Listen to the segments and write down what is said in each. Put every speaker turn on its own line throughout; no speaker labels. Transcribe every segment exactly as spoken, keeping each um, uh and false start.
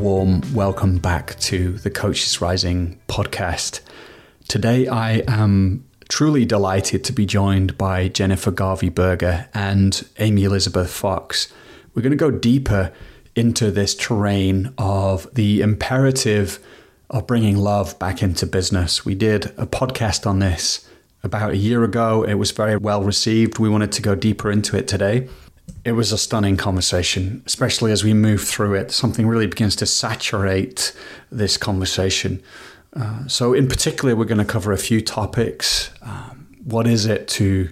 warm welcome back to the Coaches Rising podcast. Today I am truly delighted to be joined by Jennifer Garvey-Berger and Amy Elizabeth Fox. We're going to go deeper into this terrain of the imperative of bringing love back into business. We did a podcast on this about a year ago. It was very well received. We wanted to go deeper into it today. It was a stunning conversation, especially as we move through it. Something really begins to saturate this conversation. Uh, so in particular, we're going to cover a few topics. Um, what is it to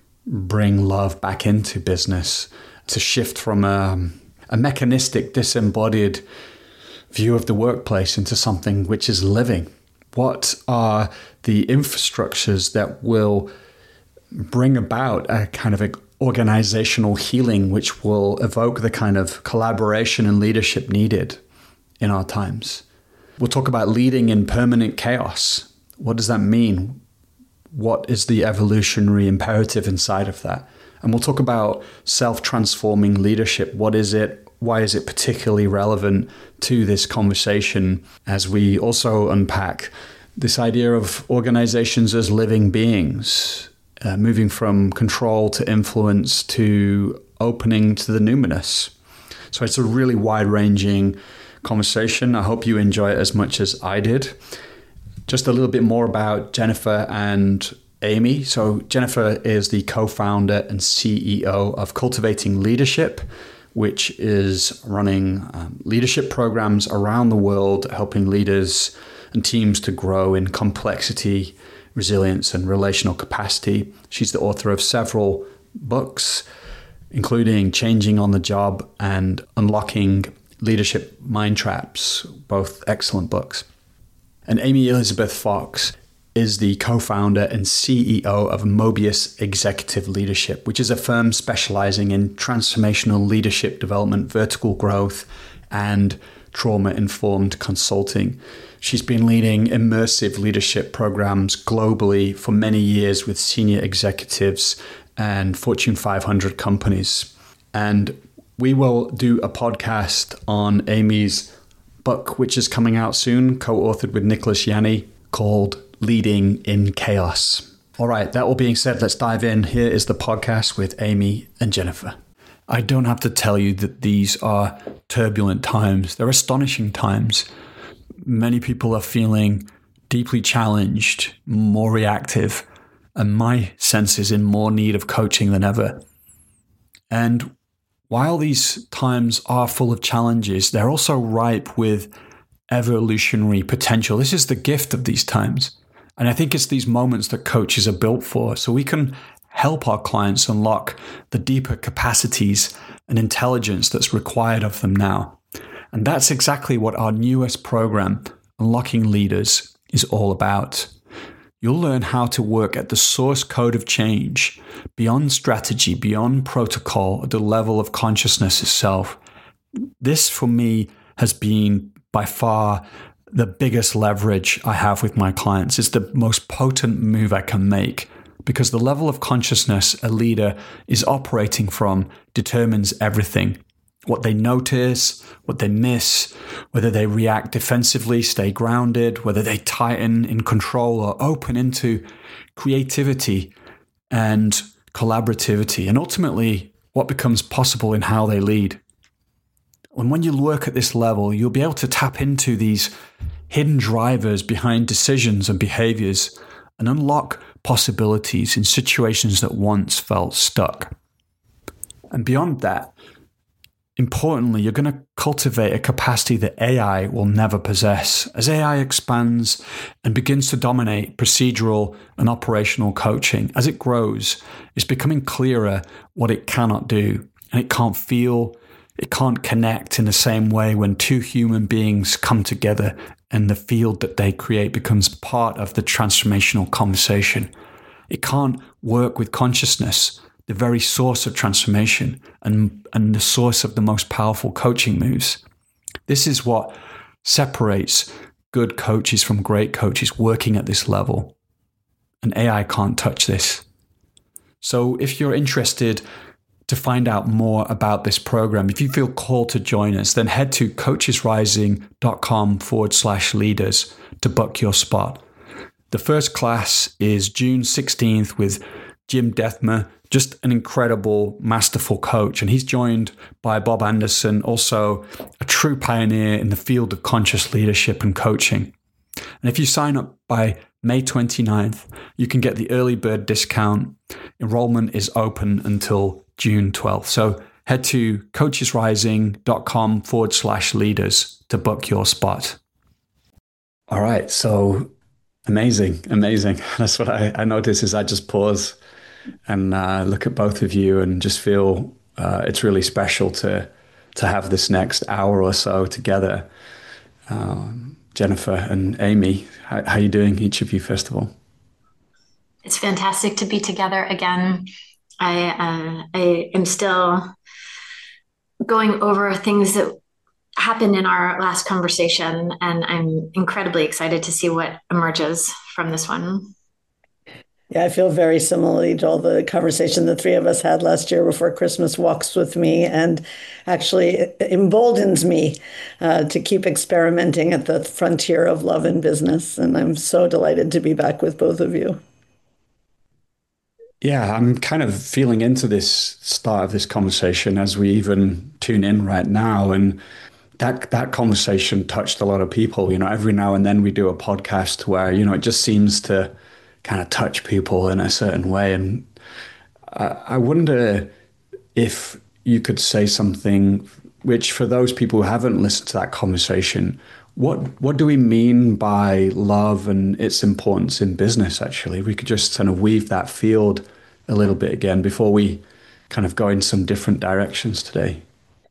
bring love back into business, to shift from a, a mechanistic, disembodied view of the workplace into something which is living? What are the infrastructures that will bring about a kind of a organizational healing, which will evoke the kind of collaboration and leadership needed in our times? We'll talk about leading in permanent chaos. What does that mean? What is the evolutionary imperative inside of that? And we'll talk about self-transforming leadership. What is it? Why is it particularly relevant to this conversation, as we also unpack this idea of organizations as living beings, Uh, moving from control to influence to opening to the numinous. So it's a really wide-ranging conversation. I hope you enjoy it as much as I did. Just a little bit more about Jennifer and Amy. So Jennifer is the co-founder and C E O of Cultivating Leadership, which is running um, leadership programs around the world, helping leaders and teams to grow in complexity, resilience, and relational capacity. She's the author of several books, including Changing on the Job and Unlocking Leadership Mind Traps, both excellent books. And Amy Elizabeth Fox is the co-founder and C E O of Mobius Executive Leadership, which is a firm specializing in transformational leadership development, vertical growth, and trauma-informed consulting. She's been leading immersive leadership programs globally for many years with senior executives and Fortune five hundred companies. And we will do a podcast on Amy's book, which is coming out soon, co-authored with Nicholas Yanni, called Leading in Chaos. All right, that all being said, let's dive in. Here is the podcast with Amy and Jennifer. I don't have to tell you that these are turbulent times. They're astonishing times. Many people are feeling deeply challenged, more reactive, and my sense is in more need of coaching than ever. And while these times are full of challenges, they're also ripe with evolutionary potential. This is the gift of these times. And I think it's these moments that coaches are built for, so we can help our clients unlock the deeper capacities and intelligence that's required of them now. And that's exactly what our newest program, Unlocking Leaders, is all about. You'll learn how to work at the source code of change, beyond strategy, beyond protocol, at the level of consciousness itself. This, for me, has been by far the biggest leverage I have with my clients. It's the most potent move I can make, because the level of consciousness a leader is operating from determines everything. What they notice, what they miss, whether they react defensively, stay grounded, whether they tighten in control or open into creativity and collaborativity, and ultimately what becomes possible in how they lead. And when you work at this level, you'll be able to tap into these hidden drivers behind decisions and behaviors and unlock possibilities in situations that once felt stuck. And beyond that, importantly, you're going to cultivate a capacity that A I will never possess. As A I expands and begins to dominate procedural and operational coaching, as it grows, it's becoming clearer what it cannot do. And it can't feel, it can't connect in the same way when two human beings come together and the field that they create becomes part of the transformational conversation. It can't work with consciousness, the very source of transformation and, and the source of the most powerful coaching moves. This is what separates good coaches from great coaches working at this level. And A I can't touch this. So if you're interested to find out more about this program, if you feel called to join us, then head to coachesrising.com forward slash leaders to book your spot. The first class is June sixteenth with Jim Dethmer, just an incredible, masterful coach. And he's joined by Bob Anderson, also a true pioneer in the field of conscious leadership and coaching. And if you sign up by May twenty-ninth, you can get the early bird discount. Enrollment is open until June twelfth. So head to coachesrising.com forward slash leaders to book your spot. All right. So amazing, amazing. That's what I, I notice is I just pause and uh, look at both of you and just feel uh, it's really special to to have this next hour or so together. Um, Jennifer and Amy, how, how are you doing, each of you, first of all?
It's fantastic to be together again. I uh, I am still going over things that happened in our last conversation, and I'm incredibly excited to see what emerges from this one.
Yeah, I feel very similarly to all the conversation the three of us had last year before Christmas walks with me, and actually emboldens me uh, to keep experimenting at the frontier of love and business. And I'm so delighted to be back with both of you.
Yeah, I'm kind of feeling into this start of this conversation as we even tune in right now. And that that conversation touched a lot of people. You know, every now and then we do a podcast where, you know, it just seems to kind of touch people in a certain way. And I, I wonder if you could say something which, for those people who haven't listened to that conversation, what what do we mean by love and its importance in business, actually? We could just kind of weave that field a little bit again before we kind of go in some different directions today.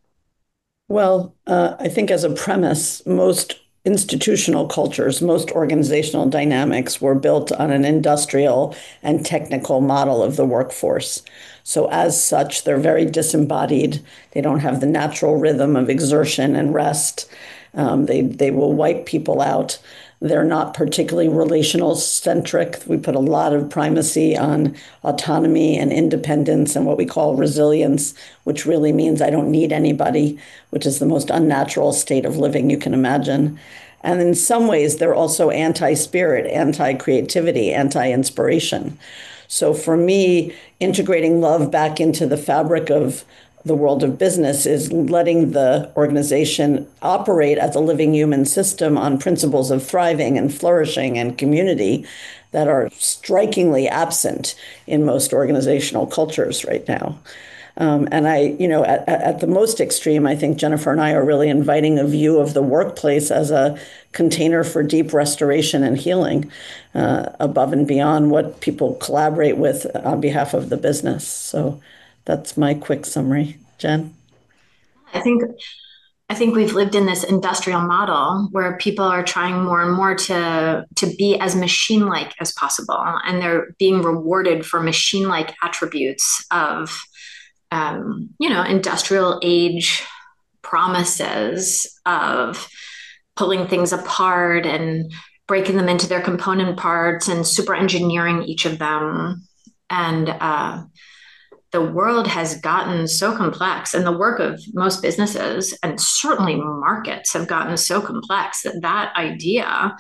Well, uh, I think as a premise, most institutional cultures, most organizational dynamics were built on an industrial and technical model of the workforce. So as such, they're very disembodied. They don't have the natural rhythm of exertion and rest. Um, they, they will wipe people out. They're not particularly relational centric. We put a lot of primacy on autonomy and independence and what we call resilience, which really means I don't need anybody, which is the most unnatural state of living you can imagine. And in some ways, they're also anti-spirit, anti-creativity, anti-inspiration. So for me, integrating love back into the fabric of the world of business is letting the organization operate as a living human system on principles of thriving and flourishing and community that are strikingly absent in most organizational cultures right now. Um, and I, you know, at, at the most extreme, I think Jennifer and I are really inviting a view of the workplace as a container for deep restoration and healing, uh, above and beyond what people collaborate with on behalf of the business. So that's my quick summary. Jen?
I think I think we've lived in this industrial model where people are trying more and more to, to be as machine-like as possible, and they're being rewarded for machine-like attributes of, um, you know, industrial age promises of pulling things apart and breaking them into their component parts and super engineering each of them. And uh, the world has gotten so complex, and the work of most businesses and certainly markets have gotten so complex that that idea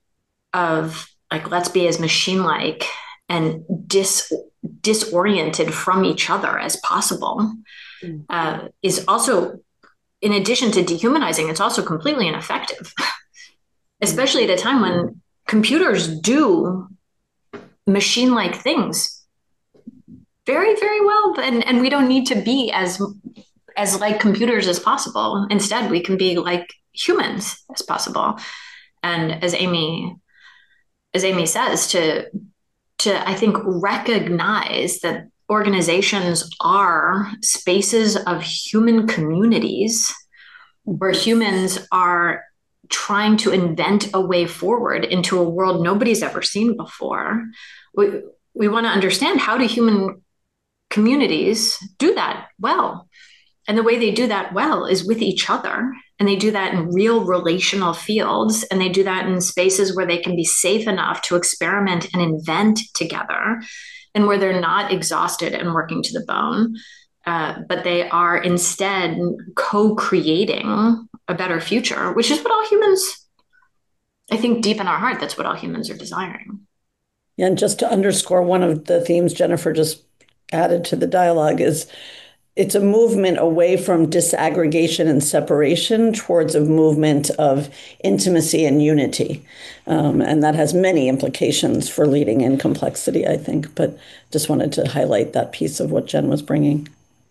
of like, let's be as machine-like and dis disoriented from each other as possible mm. uh, is also, in addition to dehumanizing, it's also completely ineffective, especially at a time when computers do machine-like things very, very well. And, and we don't need to be as, as like computers as possible. Instead, we can be like humans as possible. And as Amy, as Amy says, to, to, I think, recognize that organizations are spaces of human communities where humans are trying to invent a way forward into a world nobody's ever seen before. We, we want to understand, how do human communities do that well? And the way they do that well is with each other. And they do that in real relational fields. And they do that in spaces where they can be safe enough to experiment and invent together, and where they're not exhausted and working to the bone. uh, but they are instead co-creating a better future, which is what all humans, I think deep in our heart, that's what all humans are desiring.
Yeah, and just to underscore one of the themes Jennifer just added to the dialogue is it's a movement away from disaggregation and separation towards a movement of intimacy and unity. Um, and that has many implications for leading in complexity, I think. But just wanted to highlight that piece of what Jen was bringing.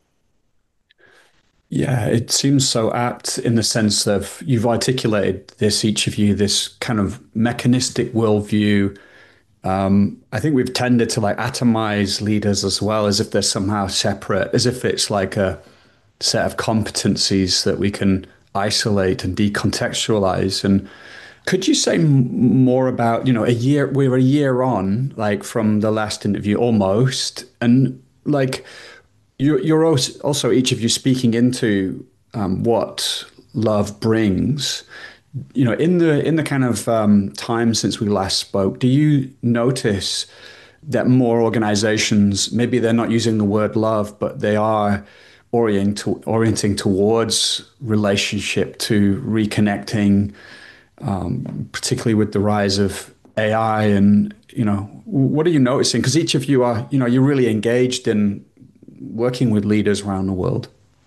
Yeah, it seems so apt in the sense of you've articulated this, each of you, this kind of mechanistic worldview. Um, I think we've tended to like atomize leaders as well, as if they're somehow separate, as if it's like a set of competencies that we can isolate and decontextualize. And could you say m- more about, you know, a year, we're a year on, like from the last interview almost, and like, You're, you're also, also each of you speaking into um, what love brings. You know, in the in the kind of um, time since we last spoke, do you notice that more organizations, maybe they're not using the word love, but they are orient, orienting towards relationship, to reconnecting, um, particularly with the rise of A I? And, you know, what are you noticing? Because each of you are, you know, you're really engaged in working with leaders around the world.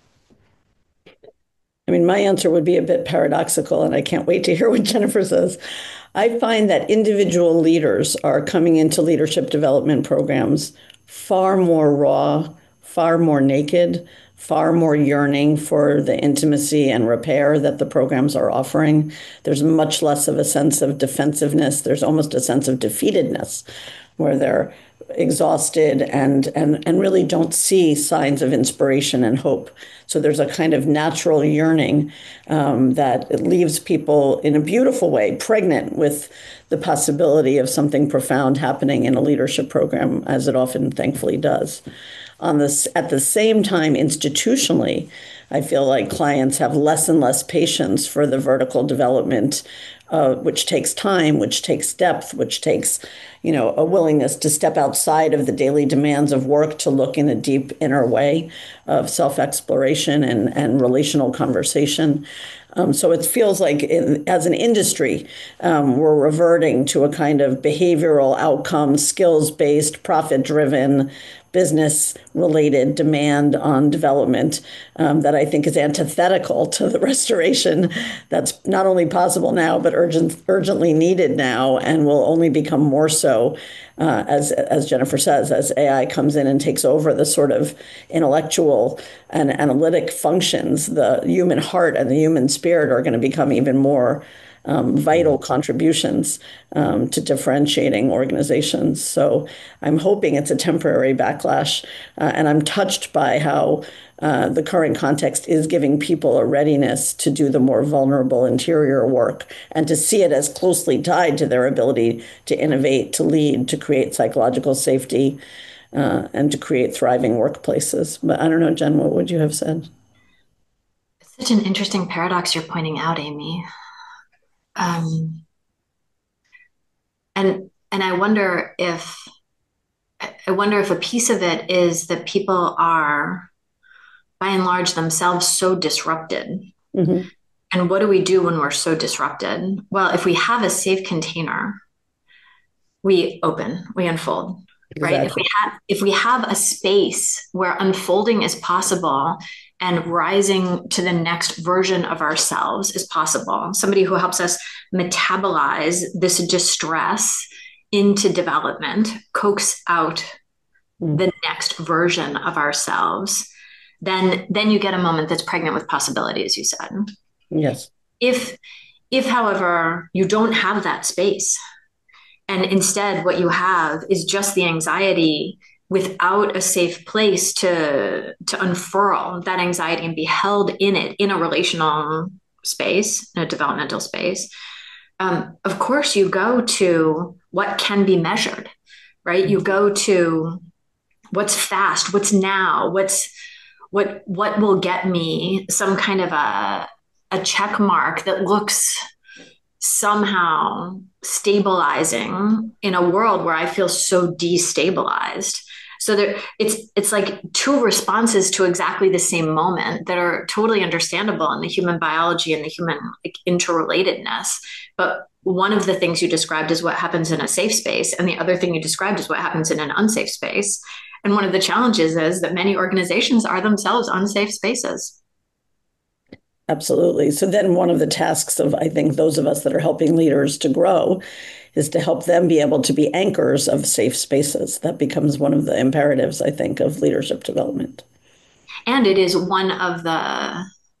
I mean, my answer would be a bit paradoxical, and I can't wait to hear what Jennifer says. I find that individual leaders are coming into leadership development programs far more raw, far more naked, far more yearning for the intimacy and repair that the programs are offering. There's much less of a sense of defensiveness. There's almost a sense of defeatedness where they're exhausted and and and really don't see signs of inspiration and hope. So there's a kind of natural yearning um, that it leaves people in a beautiful way pregnant with the possibility of something profound happening in a leadership program, as it often thankfully does. On this, at the same time, institutionally, I feel like clients have less and less patience for the vertical development, uh, which takes time, which takes depth, which takes, you know, a willingness to step outside of the daily demands of work to look in a deep inner way of self-exploration and, and relational conversation. Um, so it feels like in, as an industry, um, we're reverting to a kind of behavioral outcome, skills-based, profit-driven, business-related demand on development um, that I think is antithetical to the restoration that's not only possible now, but urgent, urgently needed now, and will only become more so uh, as, as Jennifer says, as A I comes in and takes over the sort of intellectual and analytic functions. The human heart and the human spirit are going to become even more Um, vital contributions um, to differentiating organizations. So I'm hoping it's a temporary backlash. Uh, and I'm touched by how uh, the current context is giving people a readiness to do the more vulnerable interior work and to see it as closely tied to their ability to innovate, to lead, to create psychological safety, uh, and to create thriving workplaces. But I don't know, Jen, what would you have said?
It's such an interesting paradox you're pointing out, Amy. Um, and and I wonder if I wonder if a piece of it is that people are, by and large, themselves so disrupted.
Mm-hmm.
And what do we do when we're so disrupted? Well, if we have a safe container, we open, we unfold,
Exactly.
right? If we have if we have a space where unfolding is possible and rising to the next version of ourselves is possible, somebody who helps us metabolize this distress into development, coax out mm. the next version of ourselves, then then you get a moment that's pregnant with possibility, as you said.
Yes.
If if, however, you don't have that space, and instead what you have is just the anxiety without a safe place to to unfurl that anxiety and be held in it in a relational space, in a developmental space, um, of course you go to what can be measured, right? You go to what's fast, what's now, what's what what will get me some kind of a a check mark that looks somehow stabilizing in a world where I feel so destabilized. So there, it's it's like two responses to exactly the same moment that are totally understandable in the human biology and the human like, interrelatedness. But one of the things you described is what happens in a safe space, and the other thing you described is what happens in an unsafe space. And one of the challenges is that many organizations are themselves unsafe spaces.
Absolutely. So then one of the tasks of, I think, those of us that are helping leaders to grow is to help them be able to be anchors of safe spaces. That becomes one of the imperatives, I think, of leadership development.
And it is one of the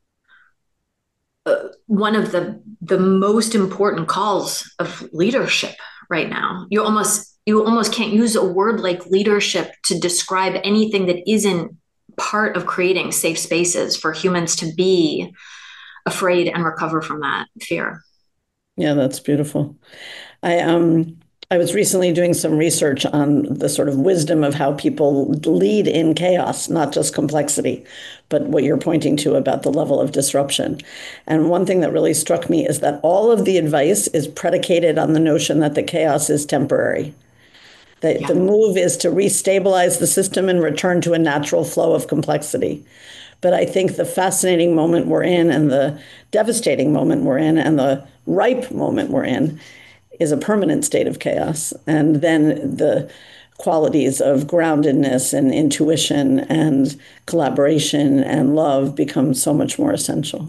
uh, one of the the most important calls of leadership right now. You almost you almost can't use a word like leadership to describe anything that isn't part of creating safe spaces for humans to be afraid and recover from that fear.
Yeah, that's beautiful. I um I was recently doing some research on the sort of wisdom of how people lead in chaos, not just complexity, but what you're pointing to about the level of disruption. And one thing that really struck me is that all of the advice is predicated on the notion that the chaos is temporary. That yeah. The move is to restabilize the system and return to a natural flow of complexity. But I think the fascinating moment we're in and the devastating moment we're in and the ripe moment we're in is a permanent state of chaos. And then the qualities of groundedness and intuition and collaboration and love become so much more essential.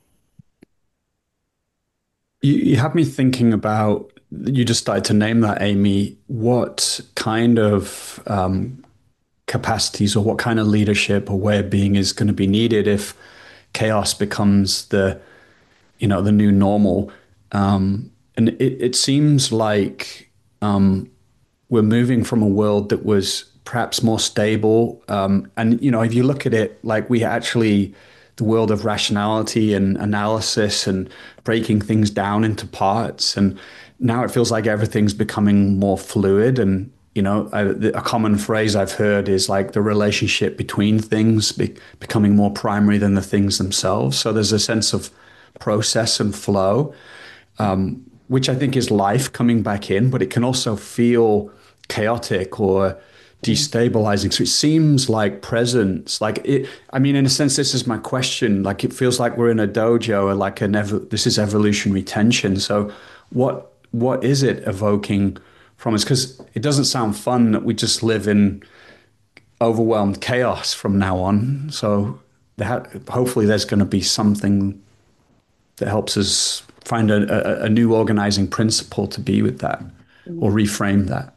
You, you have me thinking about, you just started to name that, Amy, what kind of um, capacities or what kind of leadership or way of being is going to be needed if chaos becomes the, you know, the new normal. Um, and it, it seems like um, we're moving from a world that was perhaps more stable. Um, and, you know, if you look at it, like we actually, the world of rationality and analysis and breaking things down into parts. And now it feels like everything's becoming more fluid. And, you know, a, a common phrase I've heard is like the relationship between things be, becoming more primary than the things themselves. So there's a sense of process and flow, um, which I think is life coming back in, but it can also feel chaotic or destabilizing. So it seems like presence, like it, I mean, in a sense, this is my question. Like it feels like we're in a dojo or like an ev- this is evolutionary tension. So what what is it evoking from us? Because it doesn't sound fun that we just live in overwhelmed chaos from now on. So that, hopefully there's going to be something that helps us find a, a, a new organizing principle to be with that or reframe that.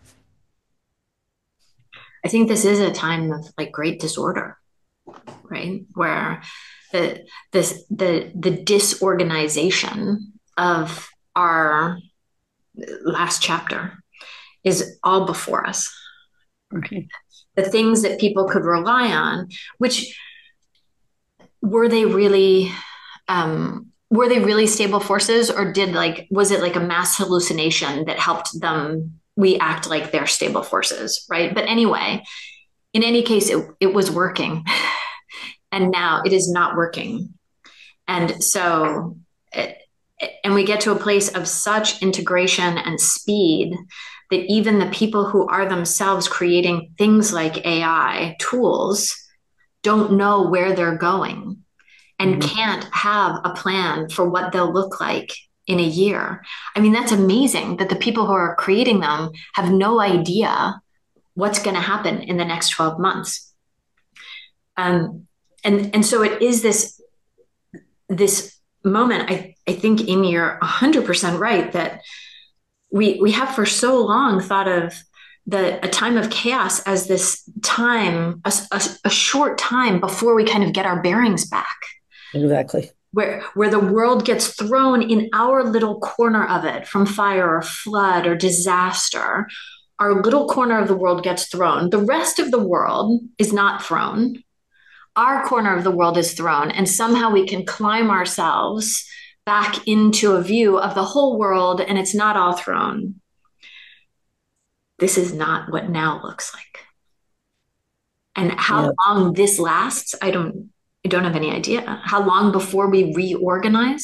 I think this is a time of like great disorder, right? Where the this the the disorganization of our last chapter is all before us.
Okay.
The things that people could rely on, which were they really um, were they really stable forces, or did like was it like a mass hallucination that helped them we act like they're stable forces, right? But anyway, in any case, it, it was working. And now it is not working. And so, it, and we get to a place of such integration and speed that even the people who are themselves creating things like A I tools don't know where they're going and mm-hmm. can't have a plan for what they'll look like in a year. I mean, that's amazing that the people who are creating them have no idea what's going to happen in the next twelve months. Um, and, and so it is this, this moment, I, I think, Amy, you're one hundred percent right, that we, we have for so long thought of the a time of chaos as this time, a, a, a short time before we kind of get our bearings back.
Exactly.
Where, where the world gets thrown in our little corner of it from fire or flood or disaster. Our little corner of the world gets thrown. The rest of the world is not thrown. Our corner of the world is thrown, and somehow we can climb ourselves back into a view of the whole world, and it's not all thrown. This is not what now looks like. And how yeah. long this lasts, I don't I don't have any idea. How long before we reorganize?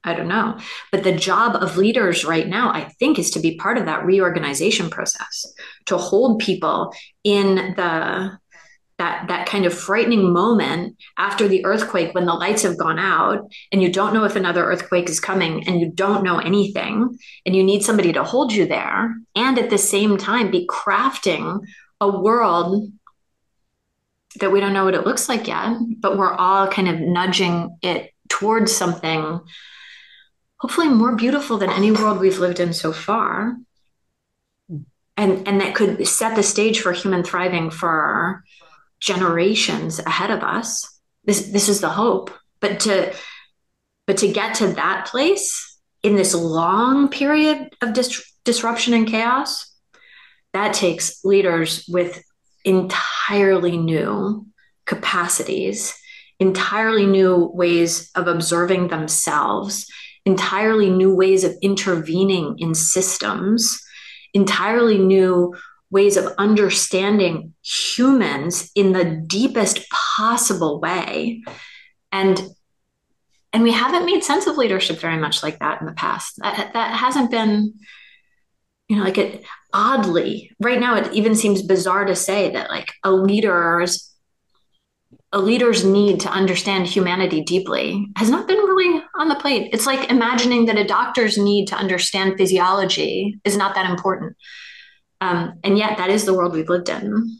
I don't know. But the job of leaders right now, I think, is to be part of that reorganization process, to hold people in the that that kind of frightening moment after the earthquake when the lights have gone out and you don't know if another earthquake is coming and you don't know anything and you need somebody to hold you there, and at the same time be crafting a world that we don't know what it looks like yet, but we're all kind of nudging it towards something hopefully more beautiful than any world we've lived in so far. And, and that could set the stage for human thriving for generations ahead of us. This, this is the hope. But to, but to get to that place in this long period of dis- disruption and chaos, that takes leaders with entirely new capacities, entirely new ways of observing themselves, entirely new ways of intervening in systems, entirely new ways of understanding humans in the deepest possible way. And and we haven't made sense of leadership very much like that in the past. That, that hasn't been, you know, like it oddly, right now it even seems bizarre to say that like a leader's a leader's need to understand humanity deeply has not been really on the plate. It's like imagining that a doctor's need to understand physiology is not that important. Um, and yet that is the world we've lived in.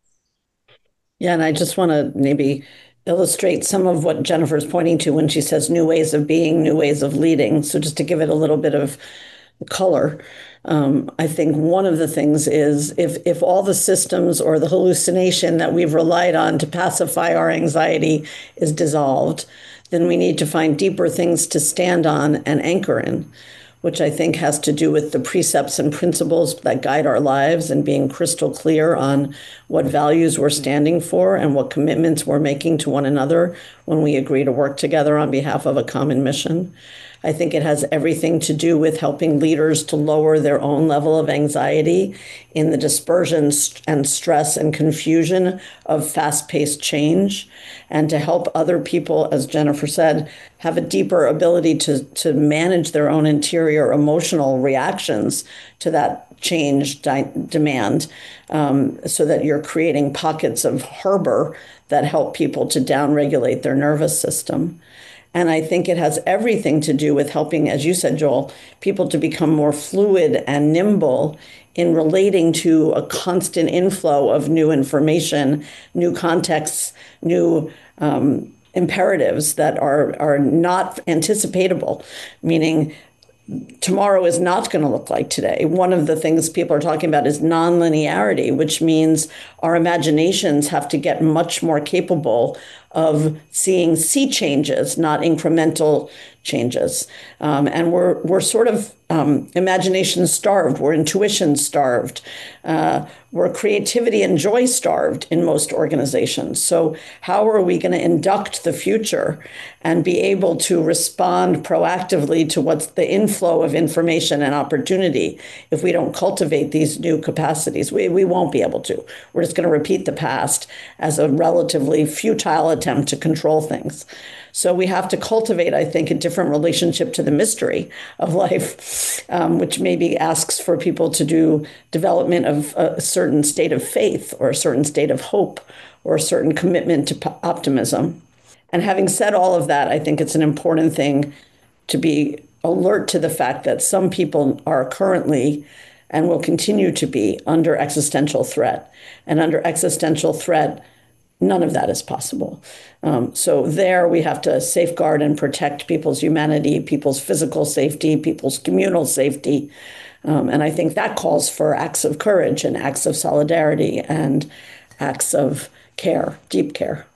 Yeah, and I just want to maybe illustrate some of what Jennifer's pointing to when she says new ways of being, new ways of leading. So just to give it a little bit of color, um, I think one of the things is if if all the systems or the hallucination that we've relied on to pacify our anxiety is dissolved, then we need to find deeper things to stand on and anchor in, which I think has to do with the precepts and principles that guide our lives and being crystal clear on what values we're standing for and what commitments we're making to one another when we agree to work together on behalf of a common mission. I think it has everything to do with helping leaders to lower their own level of anxiety in the dispersion and stress and confusion of fast-paced change, and to help other people, as Jennifer said, have a deeper ability to, to manage their own interior emotional reactions to that change di- demand, um, so that you're creating pockets of harbor that help people to downregulate their nervous system. And I think it has everything to do with helping, as you said, Joel, people to become more fluid and nimble in relating to a constant inflow of new information, new contexts, new um, imperatives that are, are not anticipatable, meaning tomorrow is not going to look like today. One of the things people are talking about is nonlinearity, which means our imaginations have to get much more capable of seeing sea changes, not incremental changes. Um, and we're we're sort of um, imagination starved. We're intuition starved. Uh, we're creativity and joy starved in most organizations. So how are we going to induct the future and be able to respond proactively to what's the inflow of information and opportunity if we don't cultivate these new capacities? We, we won't be able to. We're just going to repeat the past as a relatively futile attempt to control things. So we have to cultivate, I think, a different relationship to the mystery of life, um, which maybe asks for people to do development of a certain state of faith or a certain state of hope or a certain commitment to optimism. And having said all of that, I think it's an important thing to be alert to the fact that some people are currently and will continue to be under existential threat. And under existential threat, none of that is possible. Um, so there we have to safeguard and protect people's humanity, people's physical safety, people's communal safety. Um, and I think that calls for acts of courage and acts of solidarity and acts of care, deep care.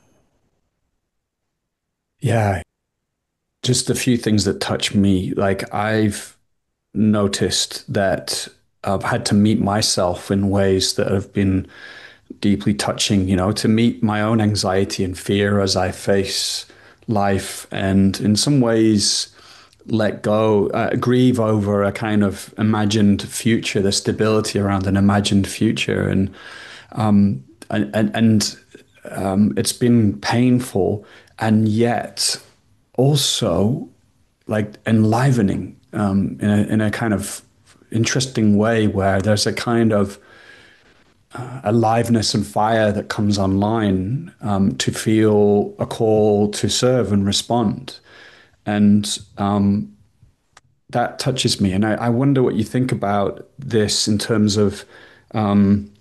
Yeah. Just a few things that touch me. Like I've noticed that I've had to meet myself in ways that have been deeply touching, you know, to meet my own anxiety and fear as I face life, and in some ways let go, uh, grieve over a kind of imagined future, the stability around an imagined future. And um, and and, and um, it's been painful, and yet also like enlivening um, in a in a kind of interesting way, where there's a kind of uh, aliveness and fire that comes online um, to feel a call to serve and respond, and um, that touches me. And I, I wonder what you think about this in terms of um,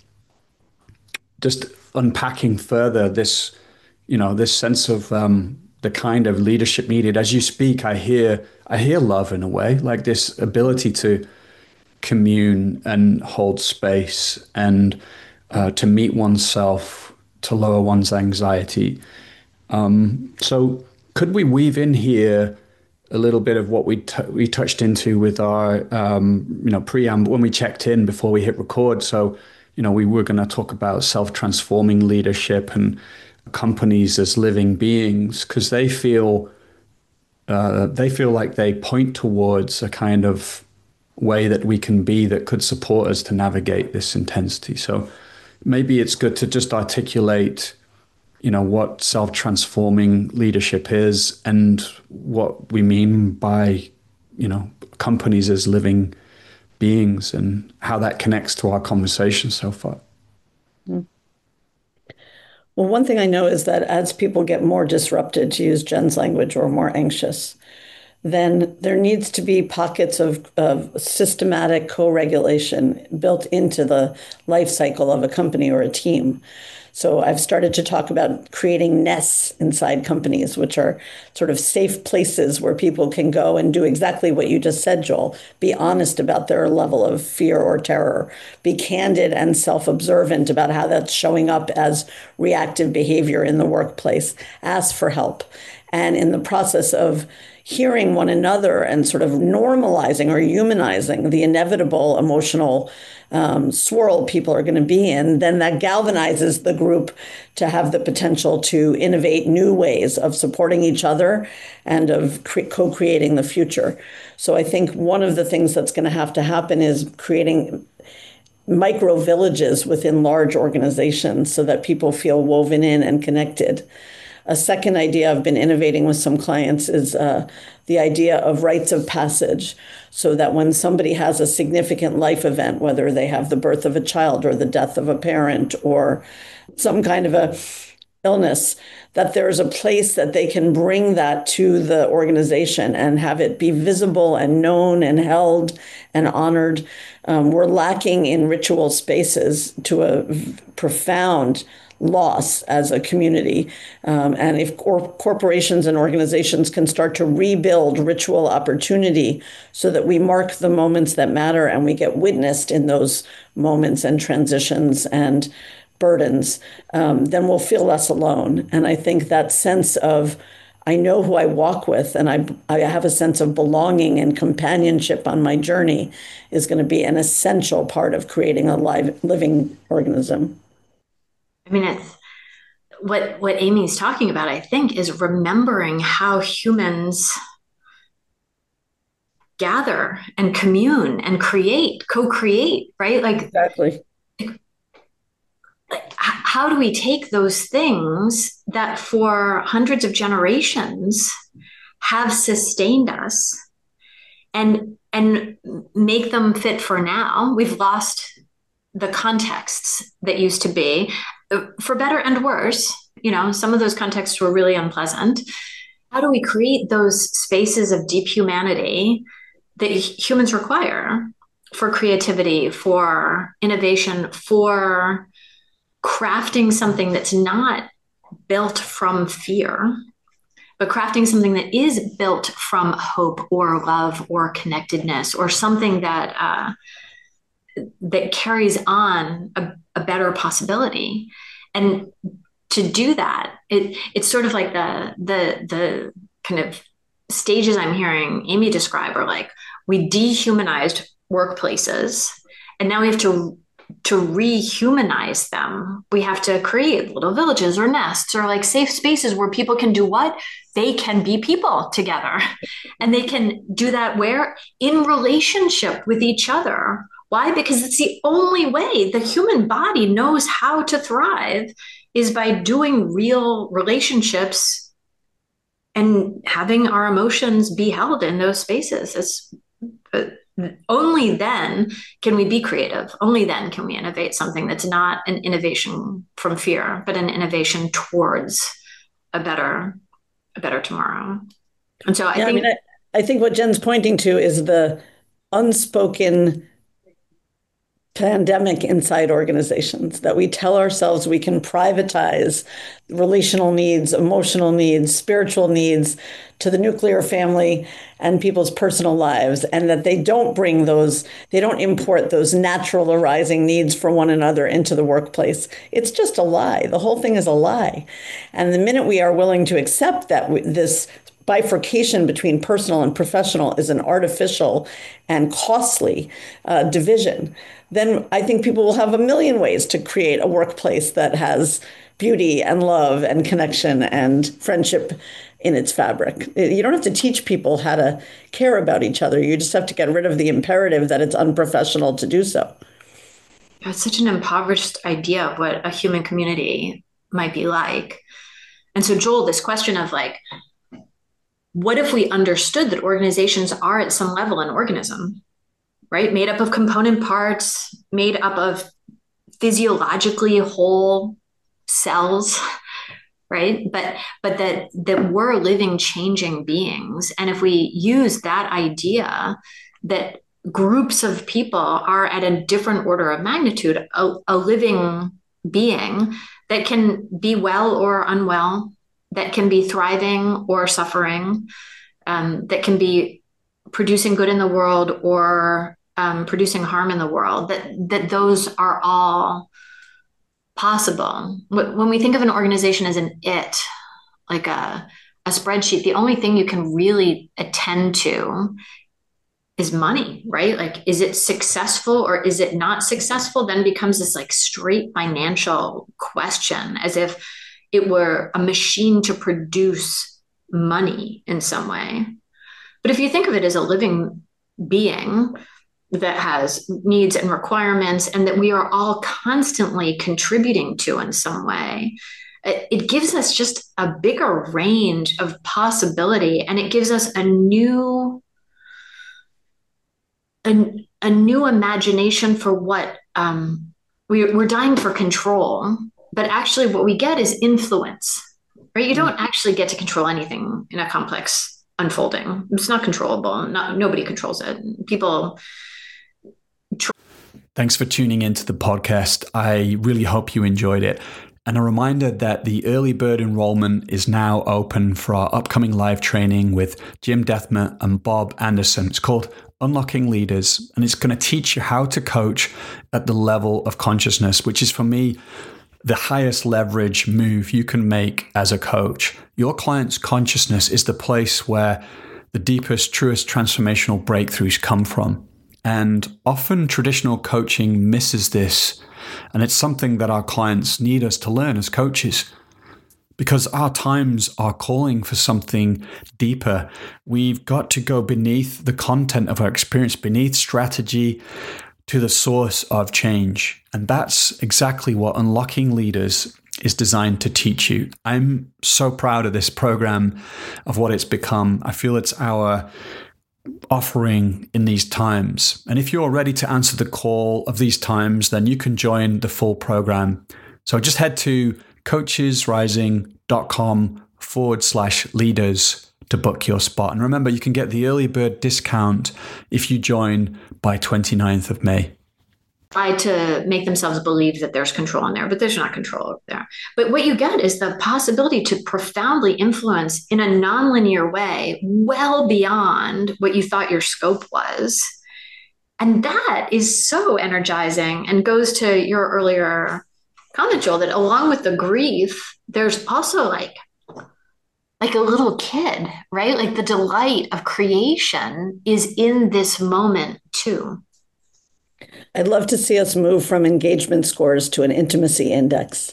just unpacking further this, you know, this sense of um, the kind of leadership needed. As you speak, I hear I hear love in a way, like this ability to commune and hold space and uh, to meet oneself, to lower one's anxiety. Um, so could we weave in here a little bit of what we t- we touched into with our um, you know preamble when we checked in before we hit record? So you know we were going to talk about self-transforming leadership and companies as living beings, because they feel uh, they feel like they point towards a kind of way that we can be that could support us to navigate this intensity. So maybe it's good to just articulate, you know, what self-transforming leadership is and what we mean by, you know, companies as living beings and how that connects to our conversation so far.
Mm. Well, one thing I know is that as people get more disrupted, to use Jen's language, or more anxious, then there needs to be pockets of, of systematic co-regulation built into the life cycle of a company or a team. So I've started to talk about creating nests inside companies, which are sort of safe places where people can go and do exactly what you just said, Joel. Be honest about their level of fear or terror. Be candid and self-observant about how that's showing up as reactive behavior in the workplace. Ask for help. And in the process of hearing one another and sort of normalizing or humanizing the inevitable emotional um, swirl people are going to be in, then that galvanizes the group to have the potential to innovate new ways of supporting each other and of cre- co-creating the future. So I think one of the things that's going to have to happen is creating micro villages within large organizations so that people feel woven in and connected. A second idea I've been innovating with some clients is uh, the idea of rites of passage, so that when somebody has a significant life event, whether they have the birth of a child or the death of a parent or some kind of a illness, that there's a place that they can bring that to the organization and have it be visible and known and held and honored. Um, we're lacking in ritual spaces to a profound loss as a community. Um, and if cor- corporations and organizations can start to rebuild ritual opportunity so that we mark the moments that matter and we get witnessed in those moments and transitions and burdens, um, then we'll feel less alone. And I think that sense of, I know who I walk with and I, I have a sense of belonging and companionship on my journey is going to be an essential part of creating a live, living organism.
I mean, it's what what Amy's talking about, I think, is remembering how humans gather and commune and create, co-create, right? Like,
exactly.
Like, how do we take those things that for hundreds of generations have sustained us and and make them fit for now? We've lost the contexts that used to be, for better and worse. You know, some of those contexts were really unpleasant. How do we create those spaces of deep humanity that humans require for creativity, for innovation, for crafting something that's not built from fear, but crafting something that is built from hope or love or connectedness, or something that uh, that carries on a, a better possibility? And to do that, it it's sort of like the the the kind of stages I'm hearing Amy describe are like, we dehumanized workplaces, and now we have to to rehumanize them. We have to create little villages or nests or like safe spaces where people can do what? They can be people together. And they can do that where? In relationship with each other. Why? Because it's the only way the human body knows how to thrive is by doing real relationships and having our emotions be held in those spaces. It's, uh, only then can we be creative. Only then can we innovate something that's not an innovation from fear, but an innovation towards a better, a better tomorrow. And so I
yeah,
think,
I mean, I, I think what Jen's pointing to is the unspoken pandemic inside organizations, that we tell ourselves we can privatize relational needs, emotional needs, spiritual needs to the nuclear family and people's personal lives, and that they don't bring those, they don't import those natural arising needs for one another into the workplace. It's just a lie. The whole thing is a lie. And the minute we are willing to accept that we, this bifurcation between personal and professional is an artificial and costly uh, division, then I think people will have a million ways to create a workplace that has beauty and love and connection and friendship in its fabric. You don't have to teach people how to care about each other. You just have to get rid of the imperative that it's unprofessional to do so.
It's such an impoverished idea of what a human community might be like. And so, Joel, this question of like, what if we understood that organizations are at some level an organism, right? Made up of component parts, made up of physiologically whole cells, right? But but that that we're living, changing beings. And if we use that idea that groups of people are at a different order of magnitude, a, a living being that can be well or unwell, that can be thriving or suffering, um, that can be producing good in the world or um, producing harm in the world, that that those are all possible. When we think of an organization as an it, like a, a spreadsheet, the only thing you can really attend to is money, right? Like, is it successful or is it not successful? Then becomes this like straight financial question, as if it were a machine to produce money in some way. But if you think of it as a living being that has needs and requirements, and that we are all constantly contributing to in some way, it, it gives us just a bigger range of possibility, and it gives us a new, a, a new imagination for what um, we, we're dying for control. But actually what we get is influence, right? You don't actually get to control anything in a complex unfolding. It's not controllable. Not, nobody controls it. People. Tr-
Thanks for tuning into the podcast. I really hope you enjoyed it. And a reminder that the early bird enrollment is now open for our upcoming live training with Jim Dethmer and Bob Anderson. It's called Unlocking Leaders, and it's going to teach you how to coach at the level of consciousness, which is, for me, the highest leverage move you can make as a coach. Your client's consciousness is the place where the deepest, truest transformational breakthroughs come from. And often traditional coaching misses this. And it's something that our clients need us to learn as coaches, because our times are calling for something deeper. We've got to go beneath the content of our experience, beneath strategy, to the source of change. And that's exactly what Unlocking Leaders is designed to teach you. I'm so proud of this program, of what it's become. I feel it's our offering in these times. And if you're ready to answer the call of these times, then you can join the full program. So just head to coachesrising.com forward slash leaders to book your spot. And remember, you can get the early bird discount if you join by twenty-ninth of May.
Try to make themselves believe that there's control in there, but there's not control over there. But what you get is the possibility to profoundly influence in a nonlinear way, well beyond what you thought your scope was. And that is so energizing, and goes to your earlier comment, Joel, that along with the grief, there's also like like a little kid, right? Like the delight of creation is in this moment too.
I'd love to see us move from engagement scores to an intimacy index.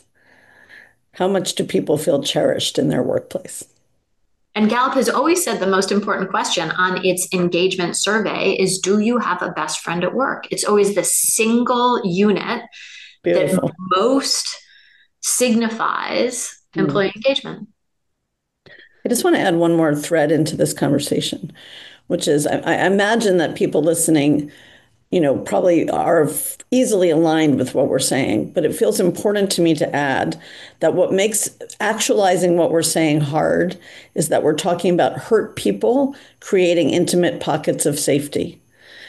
How much do people feel cherished in their workplace?
And Gallup has always said the most important question on its engagement survey is, do you have a best friend at work? It's always the single unit
I just want to add one more thread into this conversation, which is I, I imagine that people listening, you know, probably are easily aligned with what we're saying, but it feels important to me to add that what makes actualizing what we're saying hard is that we're talking about hurt people creating intimate pockets of safety.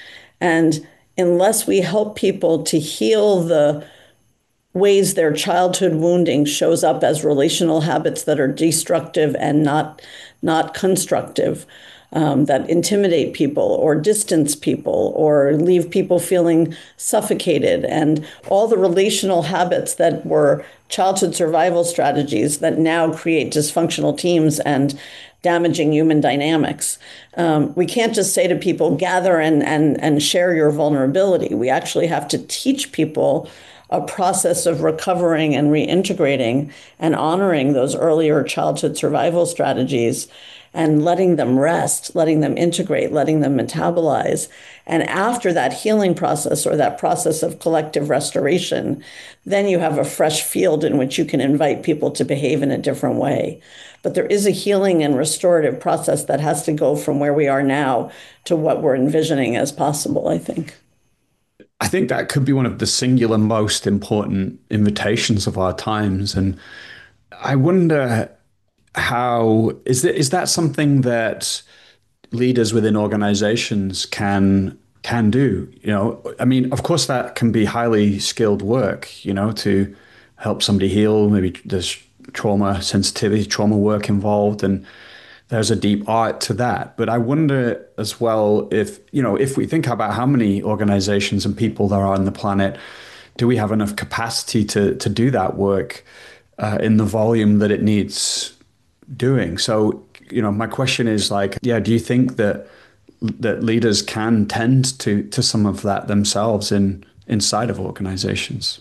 And unless we help people to heal the ways their childhood wounding shows up as relational habits that are destructive and not not constructive, um, that intimidate people or distance people or leave people feeling suffocated, and all the relational habits that were childhood survival strategies that now create dysfunctional teams and damaging human dynamics. Um, we can't just say to people, gather and, and, and share your vulnerability. We actually have to teach people a process of recovering and reintegrating and honoring those earlier childhood survival strategies and letting them rest, letting them integrate, letting them metabolize. And after that healing process or that process of collective restoration, then you have a fresh field in which you can invite people to behave in a different way. But there is a healing and restorative process that has to go from where we are now to what we're envisioning as possible, I think.
I think that could be one of the singular most important invitations of our times. And I wonder how, is that, is that something that leaders within organizations can can do? You know, I mean, of course, that can be highly skilled work, you know, to help somebody heal. Maybe there's trauma sensitivity, trauma work involved, and there's a deep art to that. But I wonder as well if, you know, if we think about how many organizations and people there are on the planet, do we have enough capacity to to do that work uh, in the volume that it needs doing? So, you know, my question is like, yeah, do you think that that leaders can tend to to some of that themselves in inside of organizations?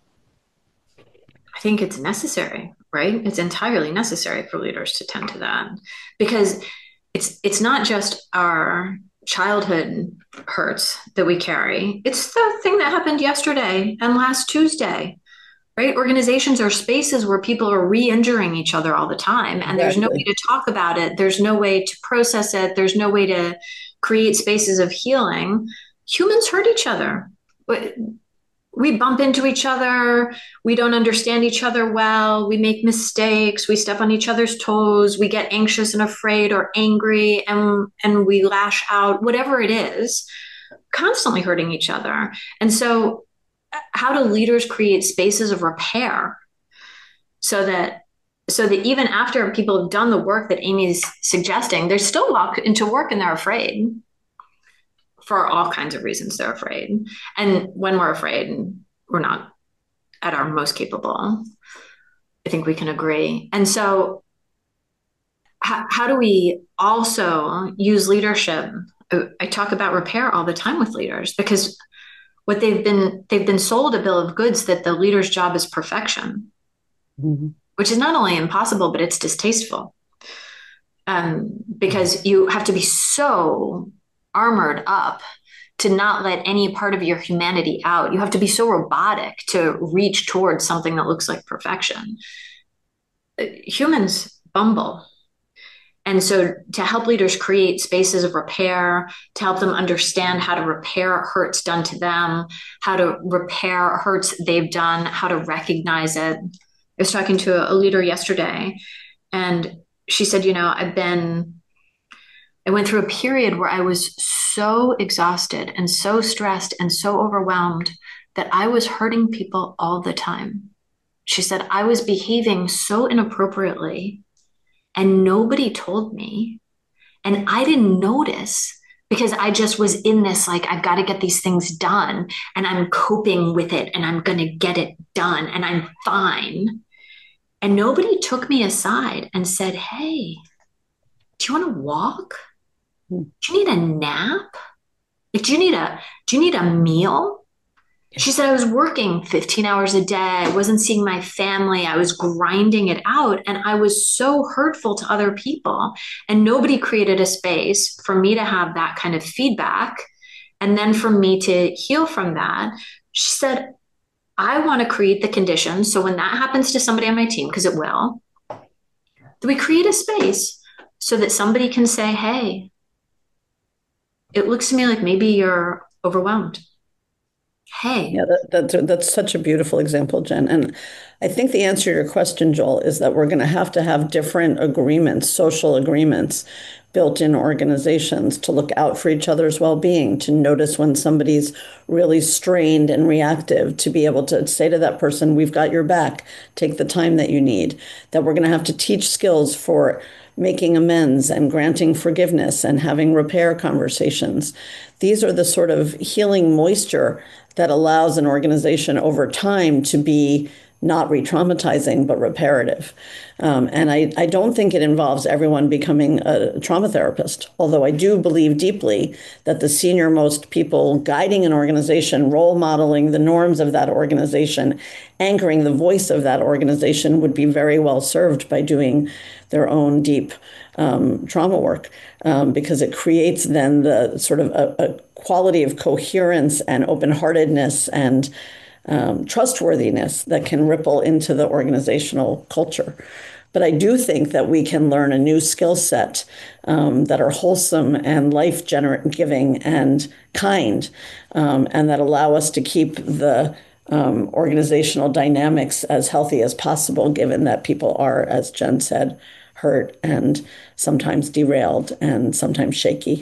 I think it's necessary, right? It's entirely necessary for leaders to tend to that, because it's it's not just our childhood hurts that we carry. It's the thing that happened yesterday and last Tuesday, right? Organizations are spaces where people are re-injuring each other all the time, and exactly. There's no way to talk about it. There's no way to process it. There's no way to create spaces of healing. Humans hurt each other. We bump into each other. We don't understand each other well. We make mistakes. We step on each other's toes. We get anxious and afraid or angry, and, and we lash out, whatever it is, constantly hurting each other. And so how do leaders create spaces of repair so that so that even after people have done the work that Amy's suggesting, they still walk into work and they're afraid? For all kinds of reasons, they're afraid. And when we're afraid, we're not at our most capable. I think we can agree. And so how, how do we also use leadership? I talk about repair all the time with leaders, because what they've been, they've been sold a bill of goods that the leader's job is perfection, mm-hmm. which is not only impossible, but it's distasteful. Um, because you have to be so armored up to not let any part of your humanity out. You have to be so robotic to reach towards something that looks like perfection. Humans bumble. And so to help leaders create spaces of repair, to help them understand how to repair hurts done to them, how to repair hurts they've done, how to recognize it. I was talking to a leader yesterday, and she said, you know, I've been I went through a period where I was so exhausted and so stressed and so overwhelmed that I was hurting people all the time. She said, I was behaving so inappropriately and nobody told me. And I didn't notice because I just was in this, like, I've got to get these things done and I'm coping with it and I'm going to get it done and I'm fine. And nobody took me aside and said, hey, do you want to walk? Do you need a nap? Like, do you need a, do you need a meal? She said, I was working fifteen hours a day. I wasn't seeing my family. I was grinding it out. And I was so hurtful to other people. And nobody created a space for me to have that kind of feedback. And then for me to heal from that. She said, I want to create the conditions. So when that happens to somebody on my team, because it will, we create a space so that somebody can say, hey, it looks to me like maybe you're overwhelmed. Hey.
Yeah, that, that's that's such a beautiful example, Jen. And I think the answer to your question, Joel, is that we're going to have to have different agreements, social agreements, built in organizations to look out for each other's well-being, to notice when somebody's really strained and reactive, to be able to say to that person, we've got your back, take the time that you need, that we're going to have to teach skills for making amends and granting forgiveness and having repair conversations. These are the sort of healing moisture that allows an organization over time to be not re-traumatizing, but reparative. Um, and I, I don't think it involves everyone becoming a trauma therapist, although I do believe deeply that the senior most people guiding an organization, role modeling the norms of that organization, anchoring the voice of that organization would be very well served by doing their own deep um, trauma work, um, because it creates then the sort of a, a quality of coherence and open-heartedness and um, trustworthiness that can ripple into the organizational culture. But I do think that we can learn a new skill set um, that are wholesome and life-giving and kind, um, and that allow us to keep the um, organizational dynamics as healthy as possible, given that people are, as Jen said, hurt and sometimes derailed and sometimes shaky.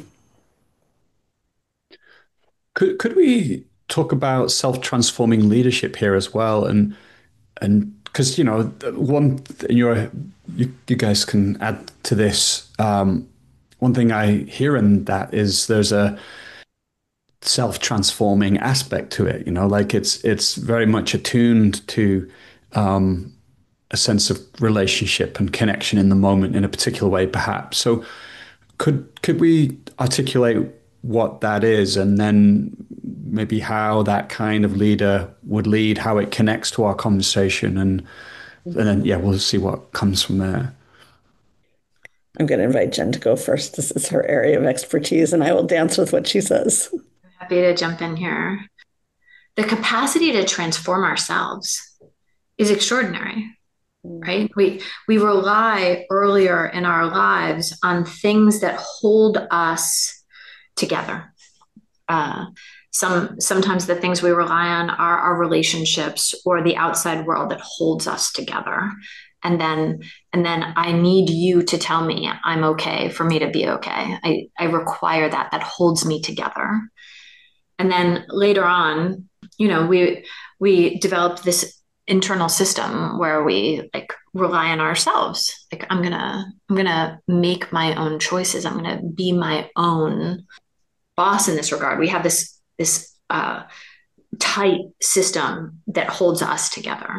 Could could we talk about self-transforming leadership here as well? And and because you know one, you're, you you guys can add to this. Um, one thing I hear in that is there's a self-transforming aspect to it. You know, like it's it's very much attuned to um, a sense of relationship and connection in the moment in a particular way, perhaps. So could could we articulate what that is, and then maybe how that kind of leader would lead, how it connects to our conversation, and and then yeah, we'll see what comes from there.
I'm going to invite Jen to go first. This is her area of expertise, and I will dance with what she says.
I'm happy to jump in here. The capacity to transform ourselves is extraordinary. Right? We we rely earlier in our lives on things that hold us together. Uh, some sometimes the things we rely on are our relationships or the outside world that holds us together. And then and then I need you to tell me I'm okay for me to be okay. I, I require that. That holds me together. And then later on, you know, we we developed this internal system where we like rely on ourselves. Like I'm gonna, I'm gonna make my own choices. I'm gonna be my own boss in this regard. We have this this uh, tight system that holds us together.